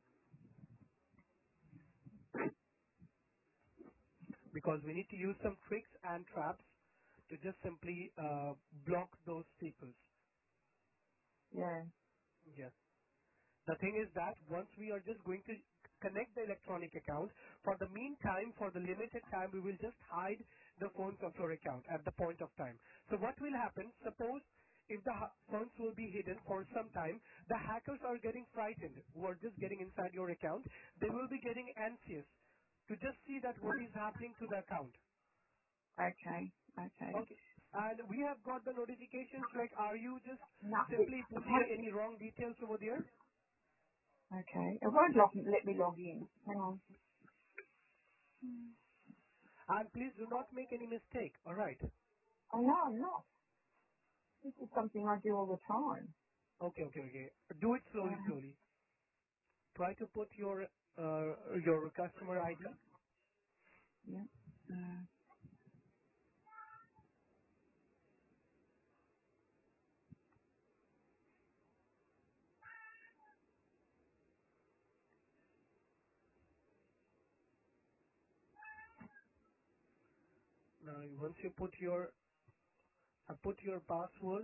Because we need to use some tricks and traps to just simply uh, block those people.
Yeah.
Yes. The thing is that once we are just going to connect the electronic account, for the meantime, for the limited time, we will just hide the phones of your account at the point of time. So what will happen, suppose if the ha- phones will be hidden for some time, the hackers are getting frightened who are just getting inside your account. They will be getting anxious to just see that what is happening to the account.
Okay. Okay.
Okay. And we have got the notifications like, are you just
No.
simply putting
It,
any wrong details over there?
okay. It won't log, let me log in. Hang on.
And please do not make any mistake. All right.
Oh no, I'm not. This is something I do all the time.
Okay, okay, okay. Do it slowly,
Uh,
slowly. Try to put your uh, your customer I D.
yeah. Uh,
Now, once you put your uh, put your password.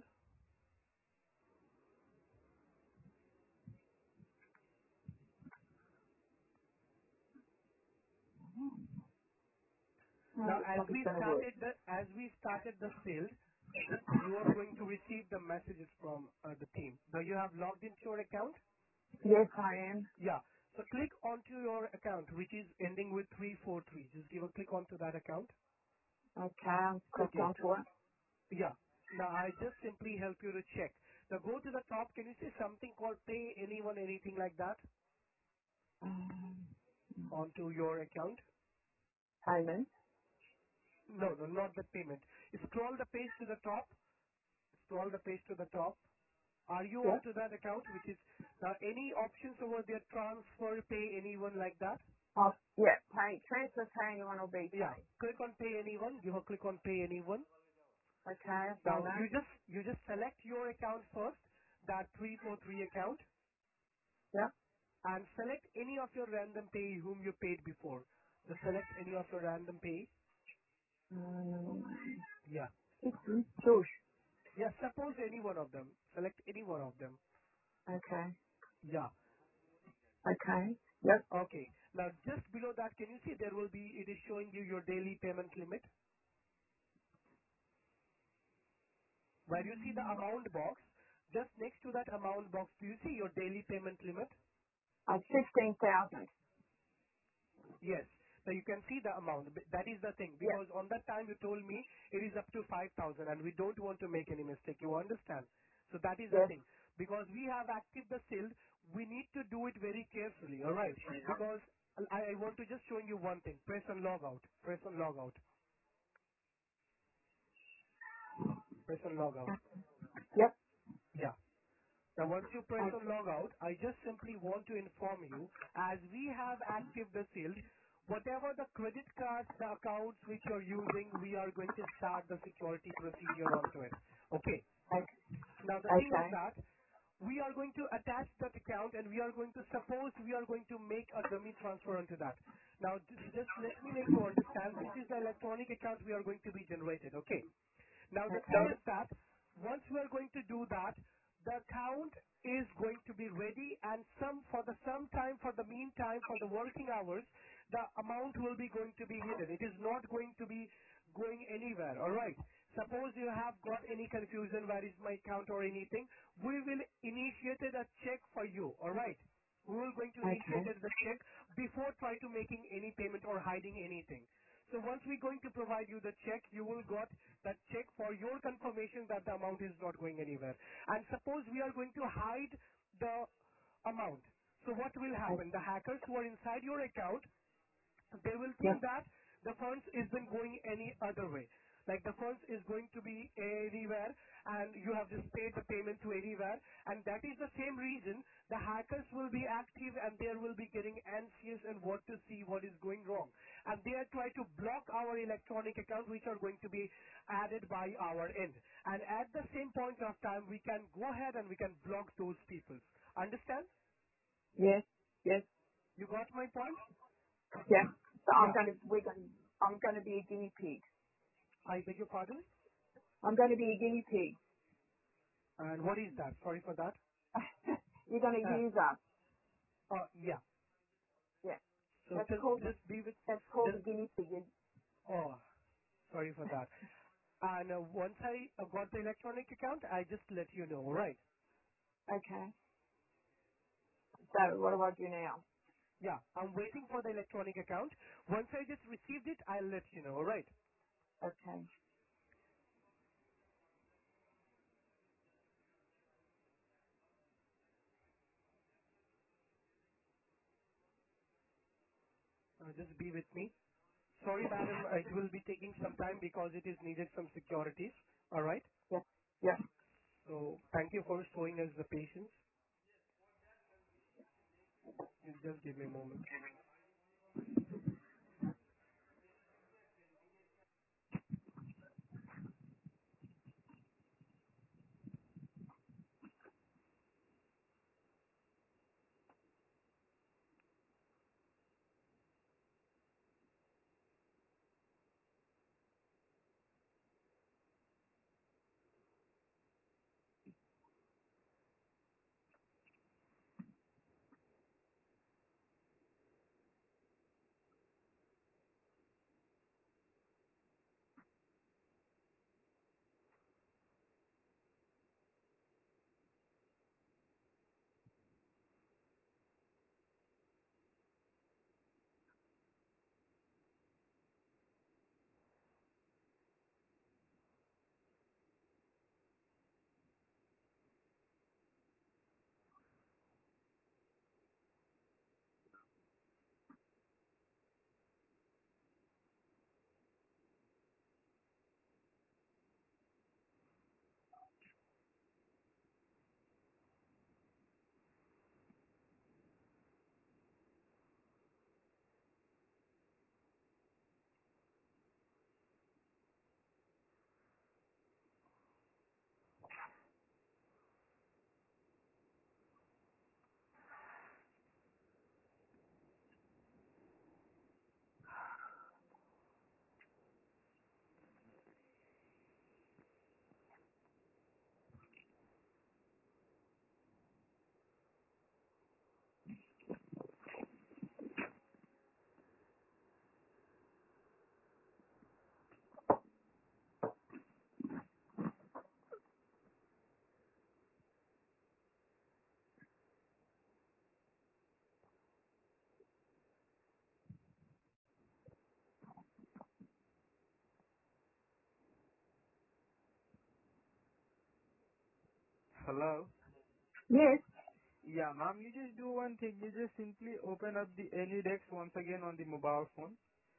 no,
Now,
looks
as
like it's
we
going to work.
started the as we started the sale, you are going to receive the messages from uh, the team. Now, you have logged into your account.
Yes, I am.
Yeah. So click onto your account, which is ending with three four three. Just give a click onto that account.
Okay, I'm clicked
Okay.
onto it.
Yeah. Now I just simply help you to check. Now go to the top. Can you say something called pay anyone, anything like that
Um,
onto your account?
payment.
No, no, not the payment. Scroll the page to the top. Scroll the page to the top. Are you
Yep.
onto that account, which is now any options over there? Transfer, pay anyone like that?
Oh, yeah, pay, transfer, pay anyone or be
Yeah.
paid.
Click on pay anyone. Give a click on pay anyone.
Okay, I've done
Now
that.
you just you just select your account first, that three four three account,
Yep.
and select any of your random pay whom you paid before. Just select any of your random pay.
Um,
Yeah.
Shush.
Yeah, suppose any one of them. Select any one of them.
Okay.
Yeah.
Okay. Yep.
Okay. Now just below that, can you see there will be, it is showing you your daily payment limit. Where you see the amount box, just next to that amount box, do you see your daily payment limit?
Uh, fifteen thousand.
Yes. Now you can see the amount. B- That is the thing.
Yep.
Because on that time you told me it is up to five thousand and we don't want to make any mistake. You understand? So that is the
Yes.
thing. Because we have active the shield, we need to do it very carefully. Alright? Because I, I want to just show you one thing. Press on log out. Press on log out. Press on log out.
Yep.
Yeah. Now once you press on
Okay.
log out, I just simply want to inform you, as we have active the shield, whatever the credit cards, the accounts which you're using, we are going to start the security procedure onto it. Okay. Now the thing is
Okay.
that we are going to attach that account and we are going to suppose we are going to make a dummy transfer onto that. Now j- just let me make you understand, this is the electronic account we are going to be generated. Okay. Now the thing
Okay.
is that once we are going to do that, the account is going to be ready and some for the some time for the meantime for the working hours the amount will be going to be hidden. It is not going to be going anywhere. All right. Suppose you have got any confusion where is my account or anything, we will initiate a check for you. All right. We will going to
Okay.
initiate the check before try to making any payment or hiding anything. So once we're going to provide you the check, you will got that check for your confirmation that the amount is not going anywhere. And suppose we are going to hide the amount. So what will
Okay.
happen? The hackers who are inside your account, they will
Yep.
think that the funds is been going any other way. Like the funds is going to be anywhere and you have just paid the payment to anywhere, and that is the same reason the hackers will be active and they will be getting anxious and want to see what is going wrong. And they are trying to block our electronic account which are going to be added by our end. And at the same point of time we can go ahead and we can block those people. Understand?
Yes, yes,
You got my point?
yeah. So I'm
Yeah.
going to, we're going, I'm going to be a guinea pig.
I beg your pardon?
I'm going to be a guinea pig.
And what is that? Sorry for that.
You're going to
Uh,
use us.
uh, yeah.
Yeah.
So
That's
just,
called,
just be with,
that's called a
just,
guinea pig.
oh, sorry for that. And uh, once I uh, got the electronic account, I just let you know, right?
Okay. So what do I do now?
Yeah, I'm waiting for the electronic account. Once I just received it, I'll let you know, alright?
Okay.
Uh, just be with me. Sorry, madam, it will be taking some time because it is needed some securities, alright?
Yeah. Yeah.
So thank you for showing us the patience. Just give me a moment.
Hello?
Yes.
Yeah, ma'am, you just do one thing. You just simply open up the AnyDex once again on the mobile phone.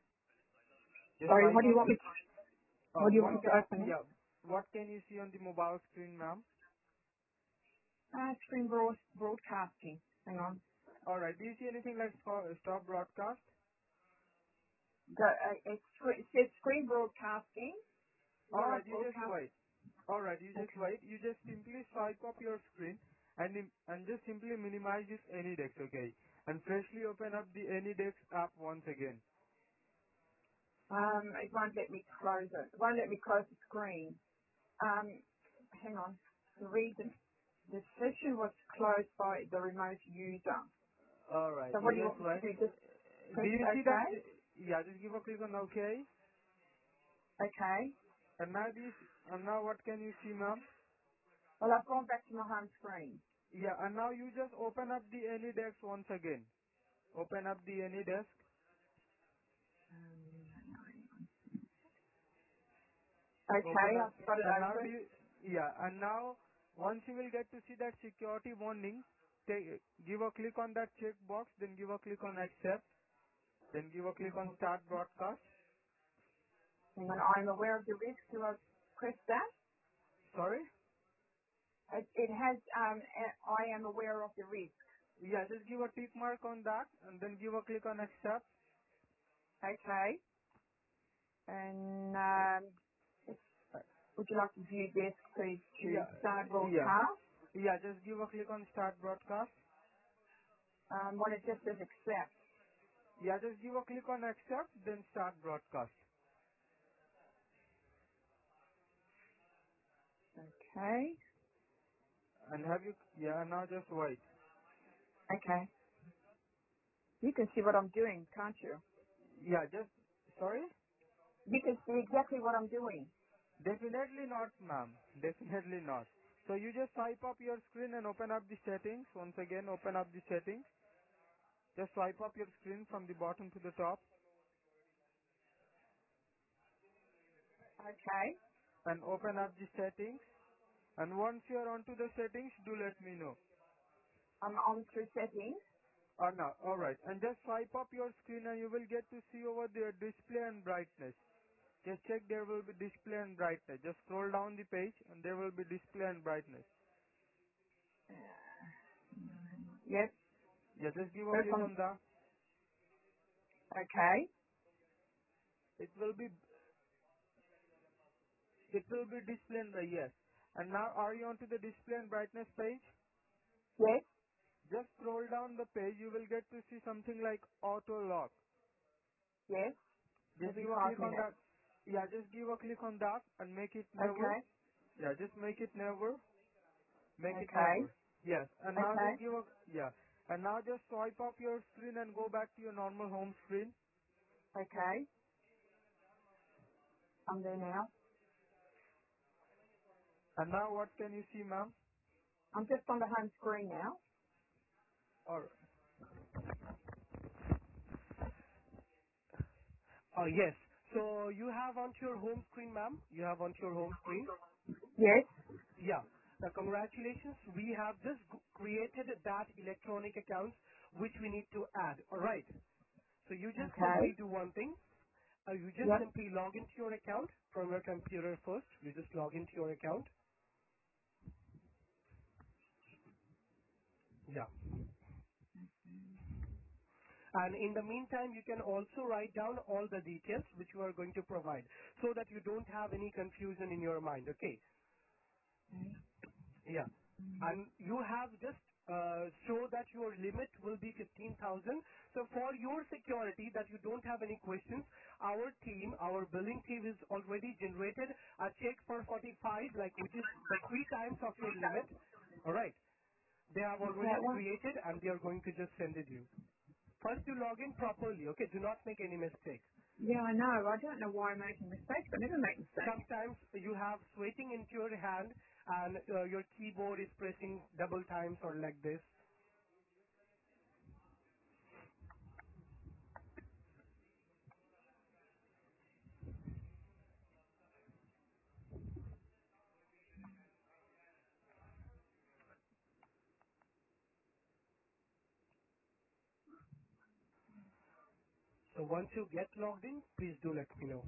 Just
Sorry,
swipe
what do you
on
want
the,
me to, what
uh,
do you
what
want me to
can,
open it?
yeah, what can you see on the mobile screen, ma'am?
Uh, screen broad, broadcasting. Hang on.
Alright, do you see anything like sco- stop broadcast?
Go, uh, it's, it says screen broadcasting. Live
Alright, you just
broadcast.
wait. Alright, you just
Okay.
wait. You just simply swipe up your screen and im- and just simply minimize this AnyDex, okay? And freshly open up the AnyDex app once again.
Um, it won't let me close it. It won't let me close the screen. Um, hang on. The reason the session was closed by the remote user.
Alright,
So
you
what do you
just
want me to
wait.
do? Just
Do
press
you see
OK?
that? Yeah, just give a click on OK.
Okay.
And now this, and now what can you see, ma'am?
Well, I've gone back to my home screen.
Yeah, and now you just open up the AnyDex once again. Open up the AnyDesk.
Okay,
Open up,
I've got it
and now do
open.
you, yeah, and now once you will get to see that security warning, take, give a click on that checkbox, then give a click on accept, then give a click on start broadcast.
Hang on, I'm aware of the risk. Do I press that?
Sorry?
It, it has, um, a- I am aware of the risk.
Yeah, just give a tick mark on that and then give a click on accept.
Okay. And um, would you like to view desk, please choose
Yeah,
start
yeah.
broadcast.
Yeah, just give a click on start broadcast.
Um, when it just says accept.
Yeah, just give a click on accept, then start broadcast.
Okay.
And have you, yeah, now just wait.
Okay. You can see what I'm doing, can't you?
Yeah, just, sorry?
You can see exactly what I'm doing.
Definitely not, ma'am. Definitely not. So you just swipe up your screen and open up the settings. Once again, open up the settings. Just swipe up your screen from the bottom to the top
Okay.
and open up the settings. And once you are onto the settings, do let me know.
I'm on through settings.
Or not. Alright. And just swipe up your screen and you will get to see over there display and brightness. Just check there will be display and brightness. Just scroll down the page and there will be display and brightness.
Yes.
Yeah, just give a
Click
click
on.
on that.
Okay.
It will be it will be display and bright, yes. And now are you onto the display and brightness page?
Yes.
Just scroll down the page, you will get to see something like auto lock.
Yes.
Just
Every
give a
five
click on
minutes.
that. Yeah, just give a click on that and make it never.
Okay.
Yeah, just make it never. Make it
Okay.
never. Yes. And now
Okay.
just give a, yeah. And now just swipe up your screen and go back to your normal home screen.
Okay. I'm there now.
And now what can you see, ma'am?
I'm just on the home screen now.
Or,
Uh, yes. So you have onto your home screen, ma'am. You have onto your home screen.
Yes.
Yeah. Now, congratulations. We have just g- created that electronic account which we need to add. All right. So you just
Okay.
simply do one thing. Uh, you just
Yep.
simply log into your account from your computer first. You just log into your account. Yeah. And in the meantime, you can also write down all the details which you are going to provide so that you don't have any confusion in your mind. Okay. Yeah. And you have just uh, show that your limit will be fifteen thousand. So for your security that you don't have any questions, our team, our billing team has already generated a check for forty-five, like which is the three times of your limit. All right. They have
Okay.
already
Well,
created and they are going to just send it you. First you log in properly. Okay. Do not make any mistake.
yeah, I know. I don't know why I'm making mistakes. I never make mistakes.
Sometimes you have sweating into your hand and uh, your keyboard is pressing double times or like this. So once you get logged in, please do let me know.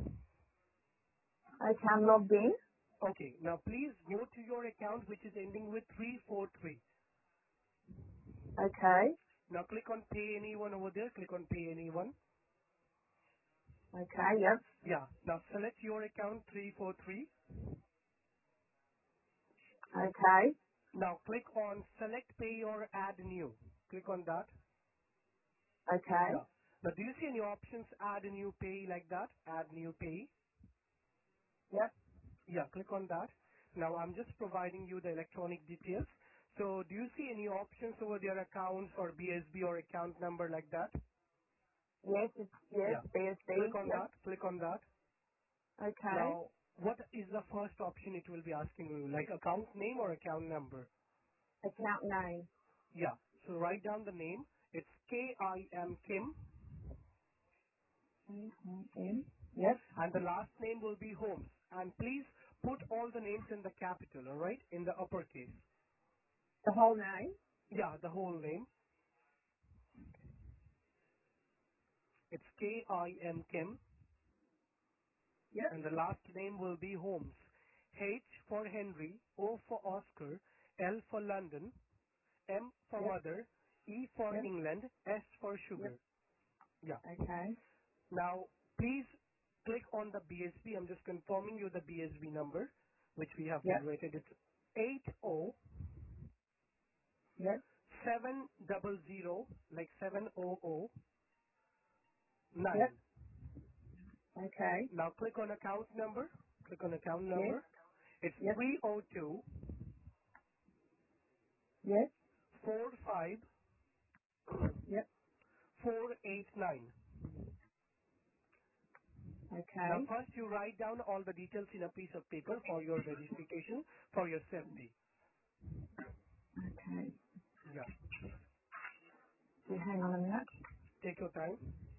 Okay, I'm logged in.
Okay, now please go to your account which is ending with three four three.
Okay.
Now click on pay anyone over there, click on pay anyone.
Okay. Yep.
Yeah, now select your account three four three.
Okay.
Now click on select pay or add new. Click on that.
Okay.
Yeah. Now do you see any options add a new pay like that? Add new pay.
Yep.
Yeah, click on that. Now I'm just providing you the electronic details. So do you see any options over their accounts or B S B or account number like that?
Yes. It's yes.
Yeah.
B S B.
Click on
Yep.
that. Click on that.
Okay.
Now, what is the first option it will be asking you? Like account name or account number?
Account name.
Yeah. So write down the name. It's K I M Kim.
M I M. Yep.
And the last name will be Holmes. And please put all the names in the capital, alright? In the uppercase.
The whole name.
Yeah, the whole name. It's K I M Kim.
Yep.
And the last name will be Holmes. H for Henry, O for Oscar, L for London, M for
Yep.
Mother, E for
Yep.
England, S for
Yep.
Sugar. Yeah.
Okay.
Now, please click on the B S B. I'm just confirming you the B S B number, which we have
Yep.
generated. It's eight zero
Yep.
seven zero zero, like seven hundred,
Yep.
nine.
Okay.
Now click on account number. Click on account
Yes.
number. It's
Yep.
three zero two
Yes.
four five
Yep.
four eight nine. Now
Okay.
first you write down all the details in a piece of paper for your verification, for your safety.
Okay.
Yeah.
So hang on a minute.
Take your time.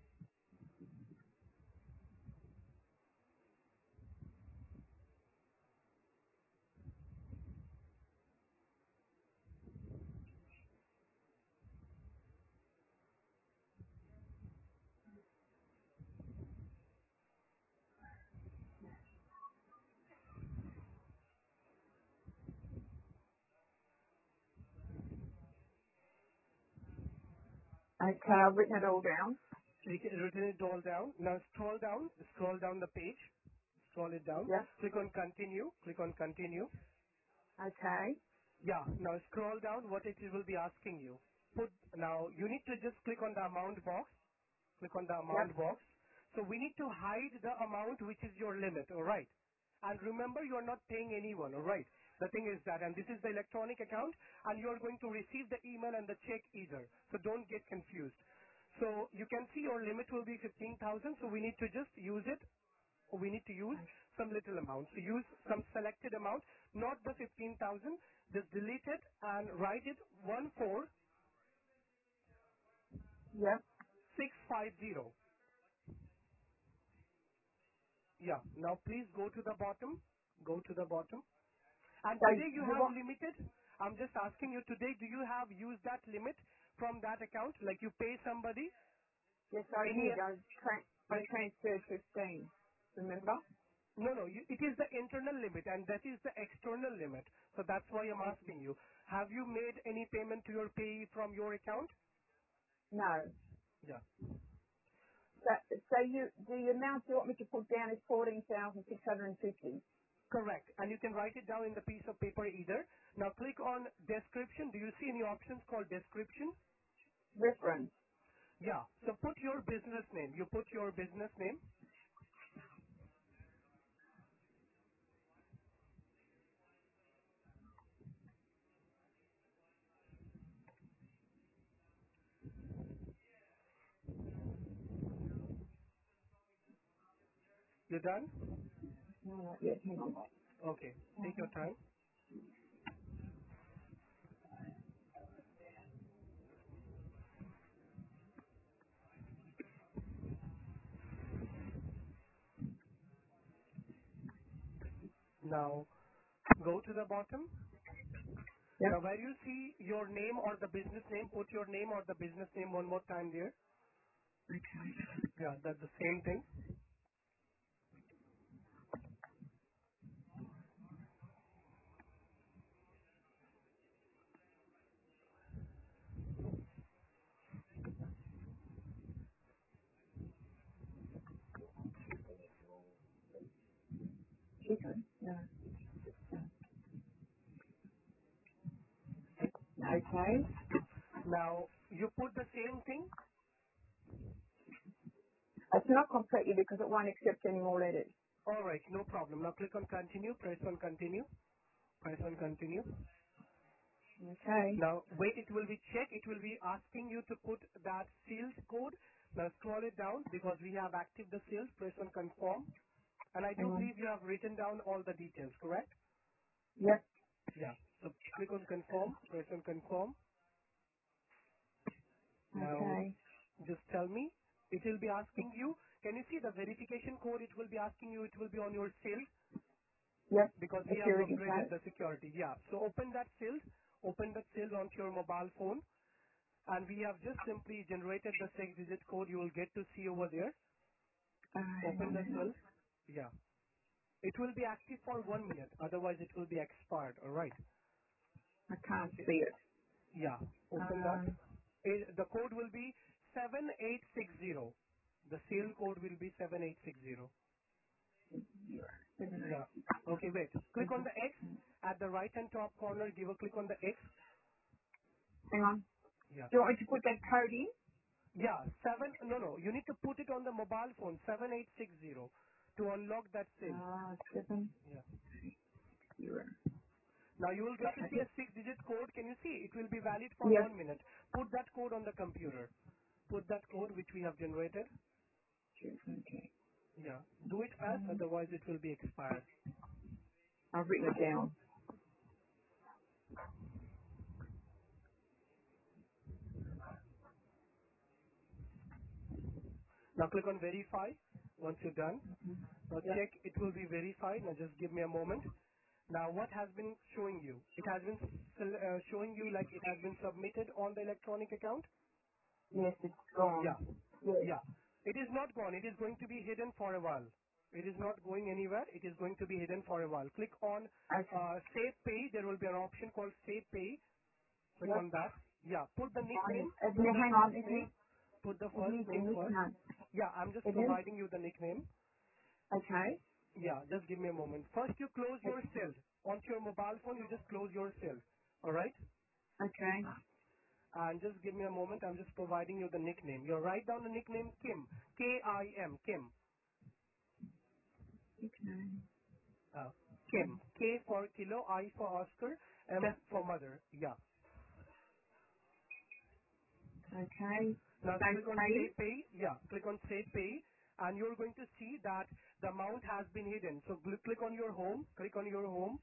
Okay, I've written it all down.
You can written it all down. Now scroll down. Scroll down the page. Scroll it down.
Yep.
Click on continue. Click on continue.
Okay.
Yeah. Now scroll down. What it will be asking you. Put now. You need to just click on the amount box. Click on the
Yep.
amount box. So we need to hide the amount which is your limit. All right. And remember, you are not paying anyone. All right. The thing is that, and this is the electronic account, and you are going to receive the email and the check either. So don't get confused. So you can see your limit will be fifteen thousand. So we need to just use it. We need to use some little amount. So use some selected amount, not the fifteen thousand. Just delete it and write it one four
Yep.
six five zero. Yeah. Now please go to the bottom. Go to the bottom. And
So
today you
you
have
want?
limited. I'm just asking you today, do you have used that limit from that account? Like you pay somebody?
Yes, I
Any?
did. I tra- I transferred fifteen. Remember?
No, no. You, it is the internal limit and that is the external limit. So that's why I'm asking you. Have you made any payment to your payee from your account?
No.
Yeah.
So, so you the amount you want me to put down is fourteen thousand six hundred and fifty.
Correct. And you can write it down in the piece of paper either. Now click on description. Do you see any options called description?
Reference.
Yeah. So put your business name. You put your business name. You done?
No, not yet. Hang on.
Okay. Take your time. Now go to the bottom.
Yep.
Now where you see your name or the business name, put your name or the business name one more time there. Yeah, that's the same thing.
Chicken. No. Okay.
Now you put the same thing.
It's not completely because it won't accept any more letters.
All right, no problem. Now click on continue. Press on continue. Press on continue.
Okay.
Now wait, it will be check. It will be asking you to put that sales code. Now scroll it down because we have active the sales. Press on confirm. And I
Hang
do
on.
believe you have written down all the details, correct?
Yep.
Yeah. So click on confirm. Press on confirm. Now
Okay.
just tell me. It will be asking you. Can you see the verification code? It will be asking you. It will be on your sales
Yep.
because we have
Security
upgraded
code.
the security. Yeah. So open that sales. Open that sales onto your mobile phone. And we have just simply generated the six-digit code you will get to see over there.
Uh, hang
Open
on.
the
Hang on.
sales. Yeah. It will be active for one minute. Otherwise, it will be expired. All right.
I can't see it.
Yeah. Open that.
Um,
It, the code will be seven eight six zero. The sale code will be seven eight six zero.
zero, seven, eight,
Yeah. Okay, wait. Click on the X at the right hand top corner. Give a click on the X.
hang on.
Yeah.
Do you want me to put that code in?
Yeah. Seven. No, no. You need to put it on the mobile phone. Seven eight six zero to unlock that SIM.
Uh, seven,
Yeah.
zero.
Now you will get to see
Okay.
a six digit code. Can you see? It will be valid for
Yes.
one minute. Put that code on the computer. Put that code which we have generated.
Sure, okay.
Yeah. Do it fast,
Um,
otherwise it will be expired.
I've written it down.
Now click on verify once you're done. Now
Yep.
check it will be verified. Now just give me a moment. Now what has been showing you? It has been s- uh, showing you like it has been submitted on the electronic account?
Yes, it's gone.
Yeah.
Yes.
Yeah. It is not gone. It is going to be hidden for a while. It is not going anywhere. It is going to be hidden for a while. Click on
Okay.
uh, Save Pay. There will be an option called Save Pay. Click
Yep.
on that. Yeah. Put the
Fine.
nickname. Put
Admin,
the
hang on.
first
It
name.
needs,
Put the
it
first
needs a
name first.
nickname.
Yeah. I'm just
It is?
providing you the nickname.
Okay.
Yeah. Just give me a moment. First, you close your
Okay.
cell. Onto your mobile phone, you just close your cell. All right?
Okay.
And just give me a moment. I'm just providing you the nickname. You write down the nickname Kim. K I M. Kim.
Okay.
Uh, Kim. K for kilo, I for Oscar, M
Just,
for mother. Yeah.
okay.
Now
So
click on
pay.
Say Pay. Yeah. Click on Say Pay. And you're going to see that the amount has been hidden. So gl- click on your home. Click on your home.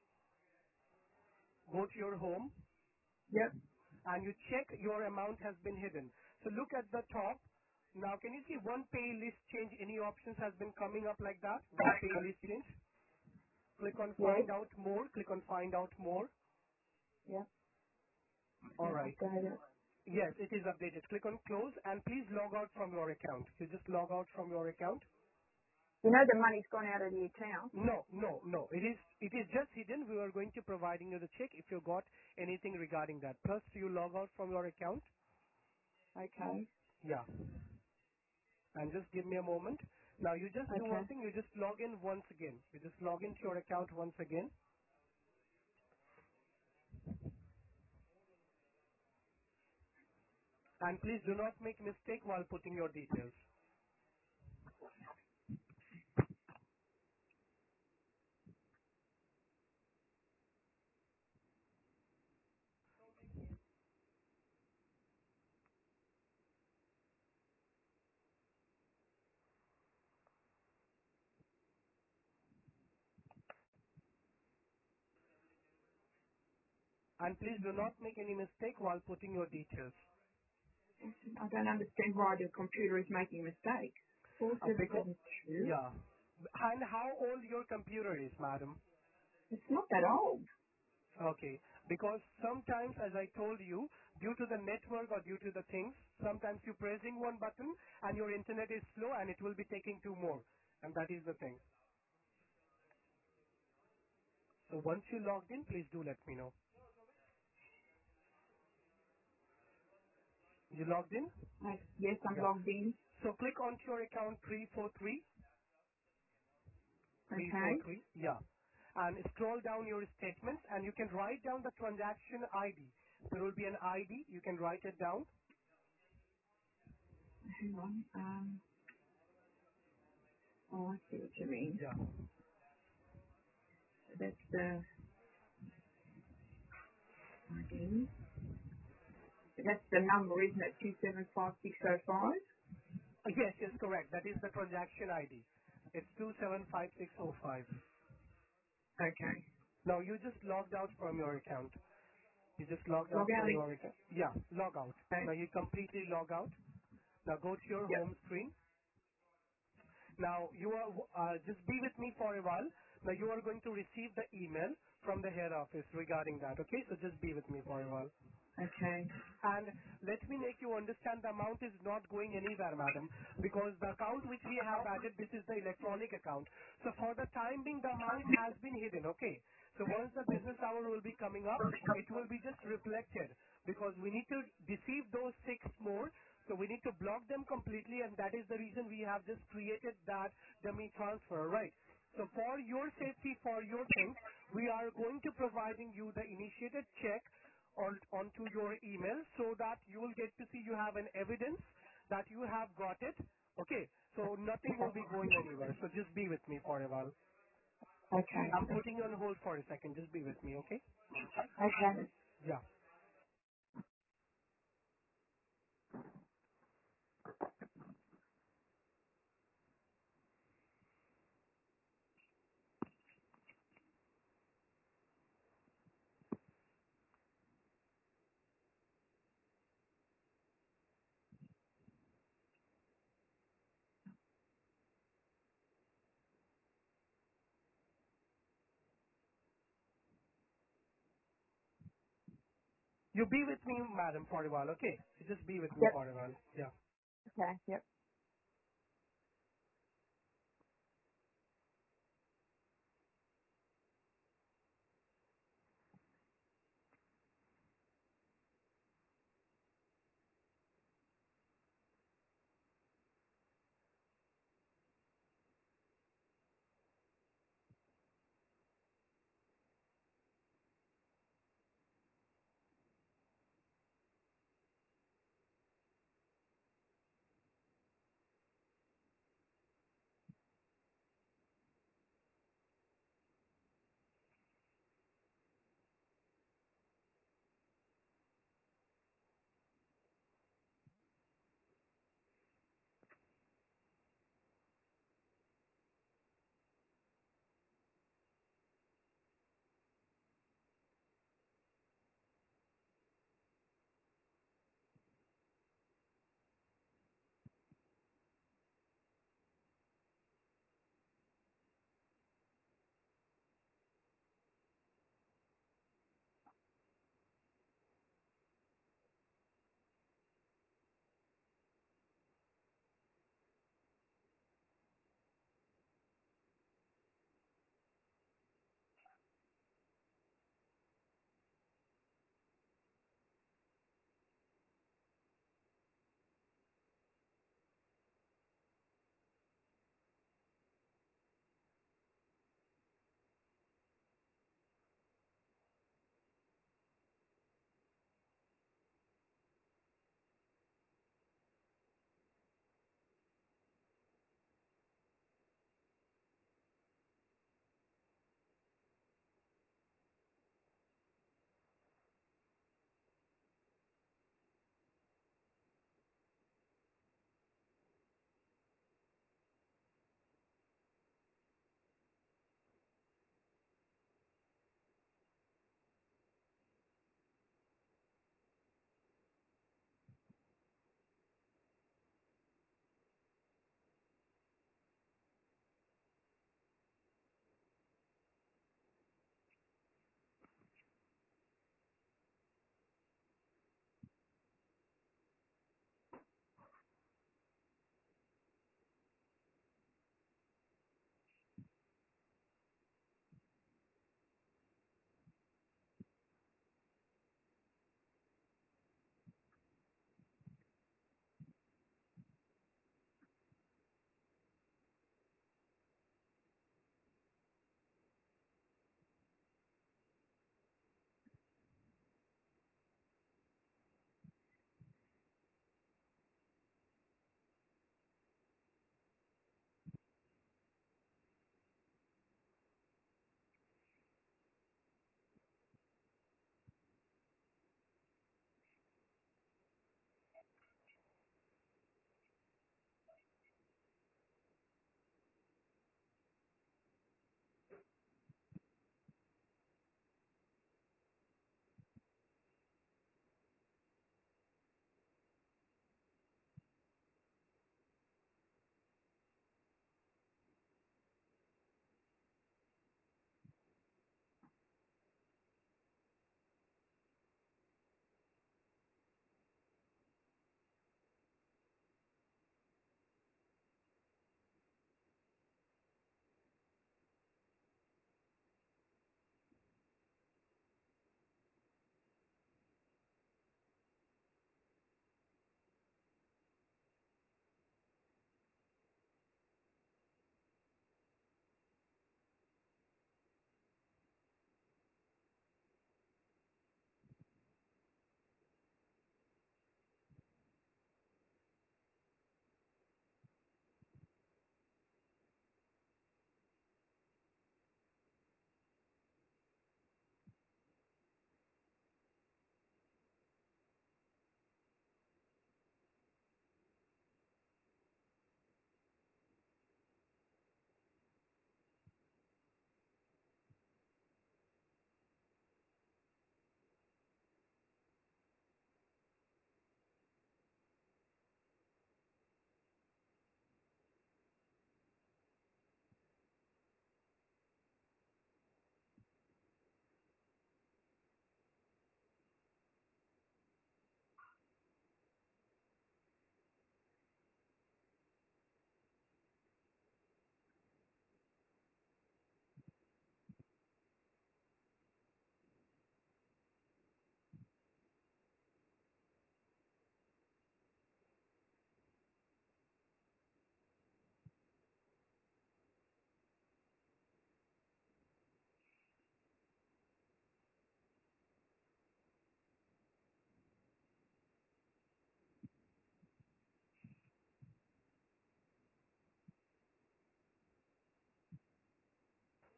Go to your home.
Yep.
And you check your amount has been hidden. So look at the top. Now can you see one pay list change? Any options has been coming up like that? One pay list change. Click on
Yes.
Find Out More. Click on Find Out More.
Yep.
All
Yeah,
right.
update it.
Yes, it is updated. Click on close and please log out from your account. You just log out from your account.
You know the money's gone out of the account.
No, no, no. It is it is just hidden. We are going to providing you the check if you got anything regarding that. First you log out from your account.
Okay.
Yeah. And just give me a moment. Now you just do
Okay.
one thing, you just log in once again. You just log into your account once again. And please do not make mistake while putting your details. And please do not make any mistake while putting your details.
I don't understand why the computer is making mistakes. Four
Uh,
seven
because,
seven two.
yeah. And how old your computer is, madam?
It's not that old.
Okay. Because sometimes, as I told you, due to the network or due to the things, sometimes you're pressing one button and your internet is slow and it will be taking two more. And that is the thing. So once you logged in, please do let me know. You logged in?
I, yes, I'm
Yeah.
logged in.
So click onto your account three four three. three four
Okay.
three. Yeah. And scroll down your statements and you can write down the transaction I D. There will be an I D. You can write it down.
Hang on. Um. Oh, I see what you mean.
Yeah.
That's the I D. That's the number, isn't it? Two seven five six zero five.
Uh, Yes, yes, correct. That is the transaction I D. It's two seven five six zero five.
Okay.
Now you just logged out from your account. You just logged
Log
out
out
from
again.
your account. Yeah, log out.
Okay.
Now you completely log out. Now go to your
Yep.
home screen. Now you are, uh, just be with me for a while. Now you are going to receive the email from the head office regarding that. Okay, so just be with me for a while.
Okay.
And let me make you understand the amount is not going anywhere, madam, because the account which we have added, this is the electronic account. So for the time being, the amount has been hidden, okay? So once the business hour will be coming up, it will be just reflected because we need to deceive those six more. So we need to block them completely, and that is the reason we have just created that dummy transfer, right? So for your safety, for your things, we are going to providing you the initiated check on onto your email so that you will get to see you have an evidence that you have got it. Okay, so nothing will be going anywhere. So just be with me for a while.
Okay.
I'm putting you on hold for a second. Just be with me, okay?
Okay.
Yeah. You be with me, madam, for a while, okay? You just be with me
Yep.
for a while. Yeah.
Okay. Yep.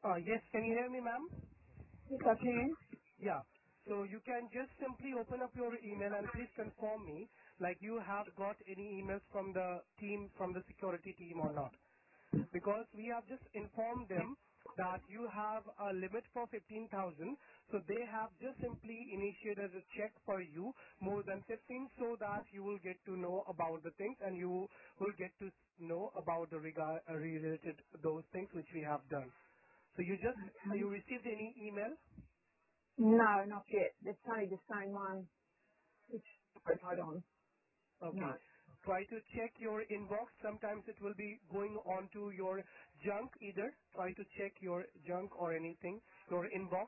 Uh, yes, can you hear me, ma'am?
Yes, I can.
Yeah. So you can just simply open up your email and please confirm me, like you have got any emails from the team, from the security team or not. Because we have just informed them that you have a limit for fifteen thousand, so they have just simply initiated a check for you more than fifteen, so that you will get to know about the things and you will get to know about the regard, uh, related those things which we have done. So you just, uh, you received any email?
No, not yet. It's only the same one. It's right on. No.
Okay. Try to check your inbox. Sometimes it will be going on to your junk either. Try to check your junk or anything, your inbox.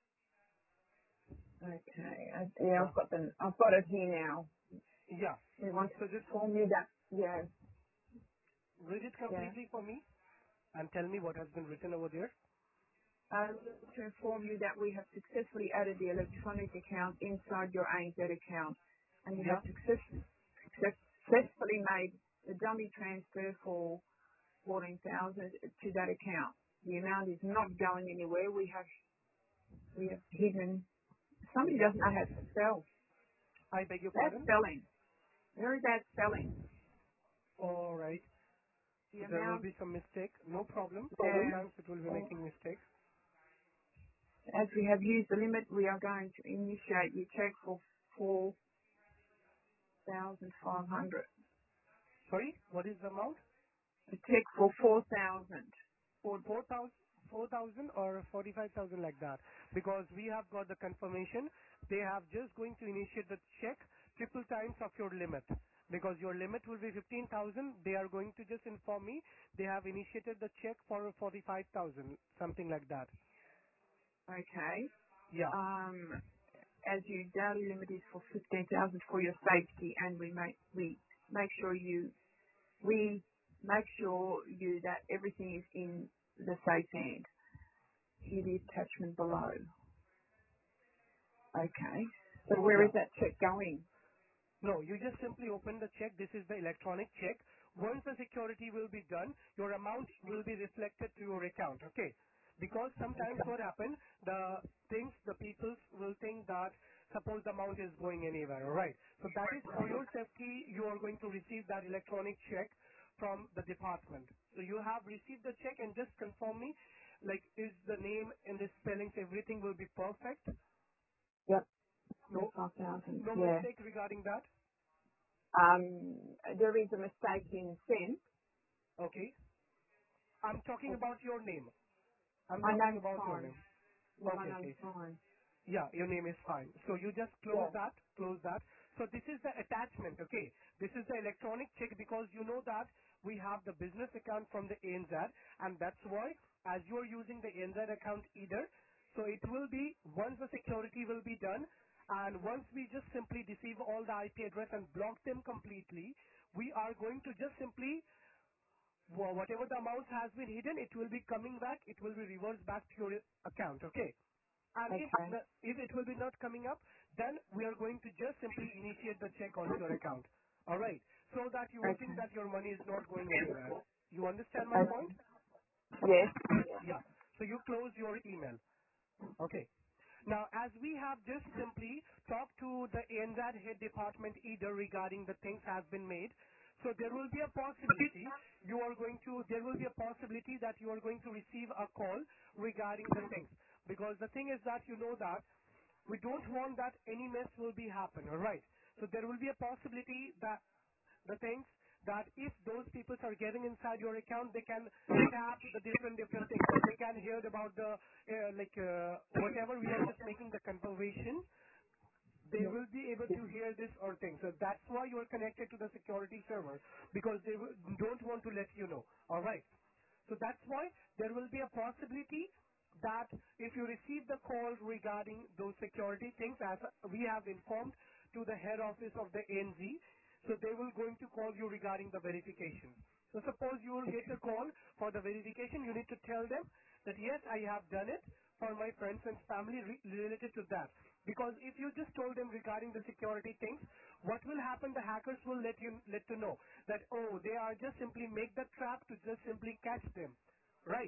Okay. I, yeah,
Yeah.
I've got the, I've got it here now.
Yeah.
We want
So
to
just
inform you that, yeah,
read it
yeah.
completely for me and tell me what has been written over there.
Um, to inform you that we have successfully added the electronic account inside your A N Z account, and you have
Yeah.
success, success, successfully made the dummy transfer for fourteen thousand to that account. The amount is not going anywhere. We have we have hidden. Somebody
Yeah.
doesn't know how to spell.
I beg your
Bad
pardon.
spelling. Very bad spelling.
All right.
The
So there will
amount,
be some mistake. No problem.
yeah,
Sometimes it will be making mistakes.
as we have used the limit, we are going to initiate your check for four thousand five hundred.
Sorry, what is the amount?
A check for four thousand. For
four thousand, four thousand or forty-five thousand like that, because we have got the confirmation they have just going to initiate the check triple times of your limit, because your limit will be fifteen thousand. They are going to just inform me they have initiated the check for forty-five thousand, something like that.
okay.
Yeah.
Um, as your daily limit is for fifteen thousand for your safety, and we make we make sure you we make sure you that everything is in the safe hand. See the attachment below. Okay. So where is
Yeah.
that check going?
No, you just simply open the check. This is the electronic check. Once the security will be done, your amount will be reflected to your account, okay? Because sometimes
Okay.
what happens, the things, the people will think that suppose the amount is going anywhere, alright? So that is for your safety, you are going to receive that electronic check from the department. So you have received the check and just confirm me, like is the name and the spellings, everything will be perfect?
Yep.
No,
Five thousand.
no
Yeah.
mistake regarding that?
Um, there is a mistake in sent.
Okay. I'm talking about your name. I'm
My
talking
name's
about your
fine.
name.
Yeah, my
Okay,
name's
okay.
fine.
Yeah, your name is fine. So you just close
Yeah.
that, close that. So this is the attachment, okay? This is the electronic check, because you know that we have the business account from the A N Z, and that's why as you are using the A N Z account either, so it will be, once the security will be done, and once we just simply deceive all the I P address and block them completely, we are going to just simply, wha- whatever the amount has been hidden, it will be coming back, it will be reversed back to your account, okay? And if
Okay.
the, if it will be not coming up, then we are going to just simply initiate the check onto your account. All right, so that you will think
Okay.
that your money is not going anywhere. You understand my
Okay.
point?
Yes.
Yeah. So you close your email. Okay. Now, as we have just simply talked to the A N Z head department either regarding the things has been made, so there will be a possibility you are going to, there will be a possibility that you are going to receive a call regarding the things. Because the thing is that you know that we don't want that any mess will be happen, alright? So there will be a possibility that the things that if those people are getting inside your account, they can tap the different different things. So they can hear about the uh, like uh, whatever we are just making the conversation. They
Yes.
will be able to hear this or things. So that's why you are connected to the security server, because they will, don't want to let you know. All right. So that's why there will be a possibility that if you receive the call regarding those security things, as we have informed to the head office of the A N Z, so they will going to call you regarding the verification. So suppose you will get a call for the verification, you need to tell them that yes, I have done it for my friends and family re- related to that. Because if you just told them regarding the security things, what will happen? The hackers will let you let to know that oh, they are just simply make the trap to just simply catch them, right?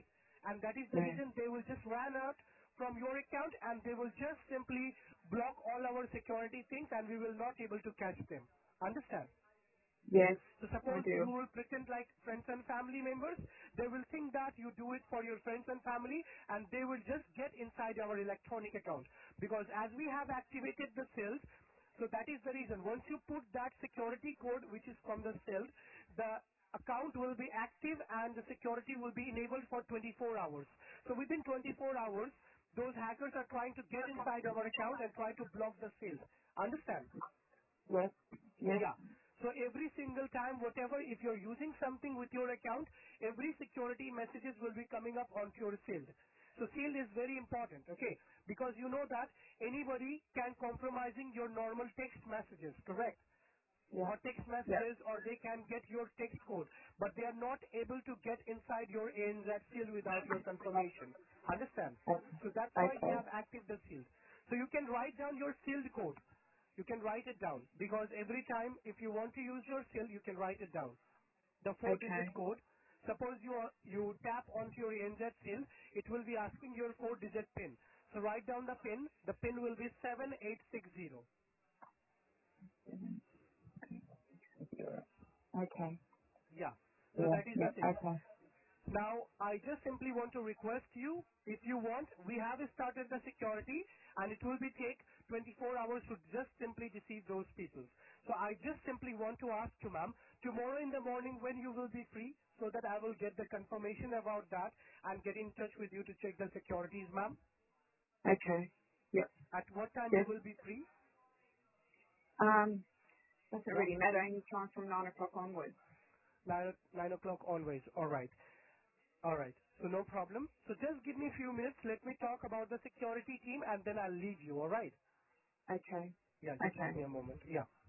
and that is the
Yeah.
reason they will just run out from your account and they will just simply block all our security things and we will not able to catch them. Understand?
Yes,
So
I
suppose you
do.
will pretend like friends and family members, they will think that you do it for your friends and family and they will just get inside our electronic account. Because as we have activated the cells, so that is the reason. Once you put that security code which is from the cell, the account will be active and the security will be enabled for twenty-four hours. So within twenty-four hours, those hackers are trying to get inside our account and try to block the sales. Understand?
Yes, yes,
Yeah. So every single time, whatever, if you're using something with your account, every security messages will be coming up onto your shield. So shield is very important, okay? Because you know that anybody can compromising your normal text messages, correct?
yeah,
Or text
yeah.
messages, or they can get your text code, but they are not able to get inside your A N Z shield without your confirmation. Understand? So that's why we
Okay,
have active the shield. So you can write down your shield code. You can write it down because every time if you want to use your shield, you can write it down. The
okay,
four-digit code. Suppose you are, you tap onto your A N Z shield, it will be asking your four-digit pin. So write down the pin. The pin will be seven eight six zero.
okay.
Yeah. So
Yeah,
that is
yeah,
the thing.
okay,
Now, I just simply want to request you, if you want, we have started the security and it will be take twenty-four hours to just simply deceive those people. So I just simply want to ask you, ma'am, tomorrow in the morning when you will be free so that I will get the confirmation about that and get in touch with you to check the securities, ma'am.
okay. Yep,
At what time you
yes.
will be free?
Um, doesn't
Yeah.
really matter. Any time from nine o'clock onwards.
Nine, o- nine o'clock onwards. All right. All right. So no problem. So just give me a few minutes. Let me talk about the security team and then I'll leave you. All right.
Okay,
Yeah, just give
okay.
me a moment. Yeah.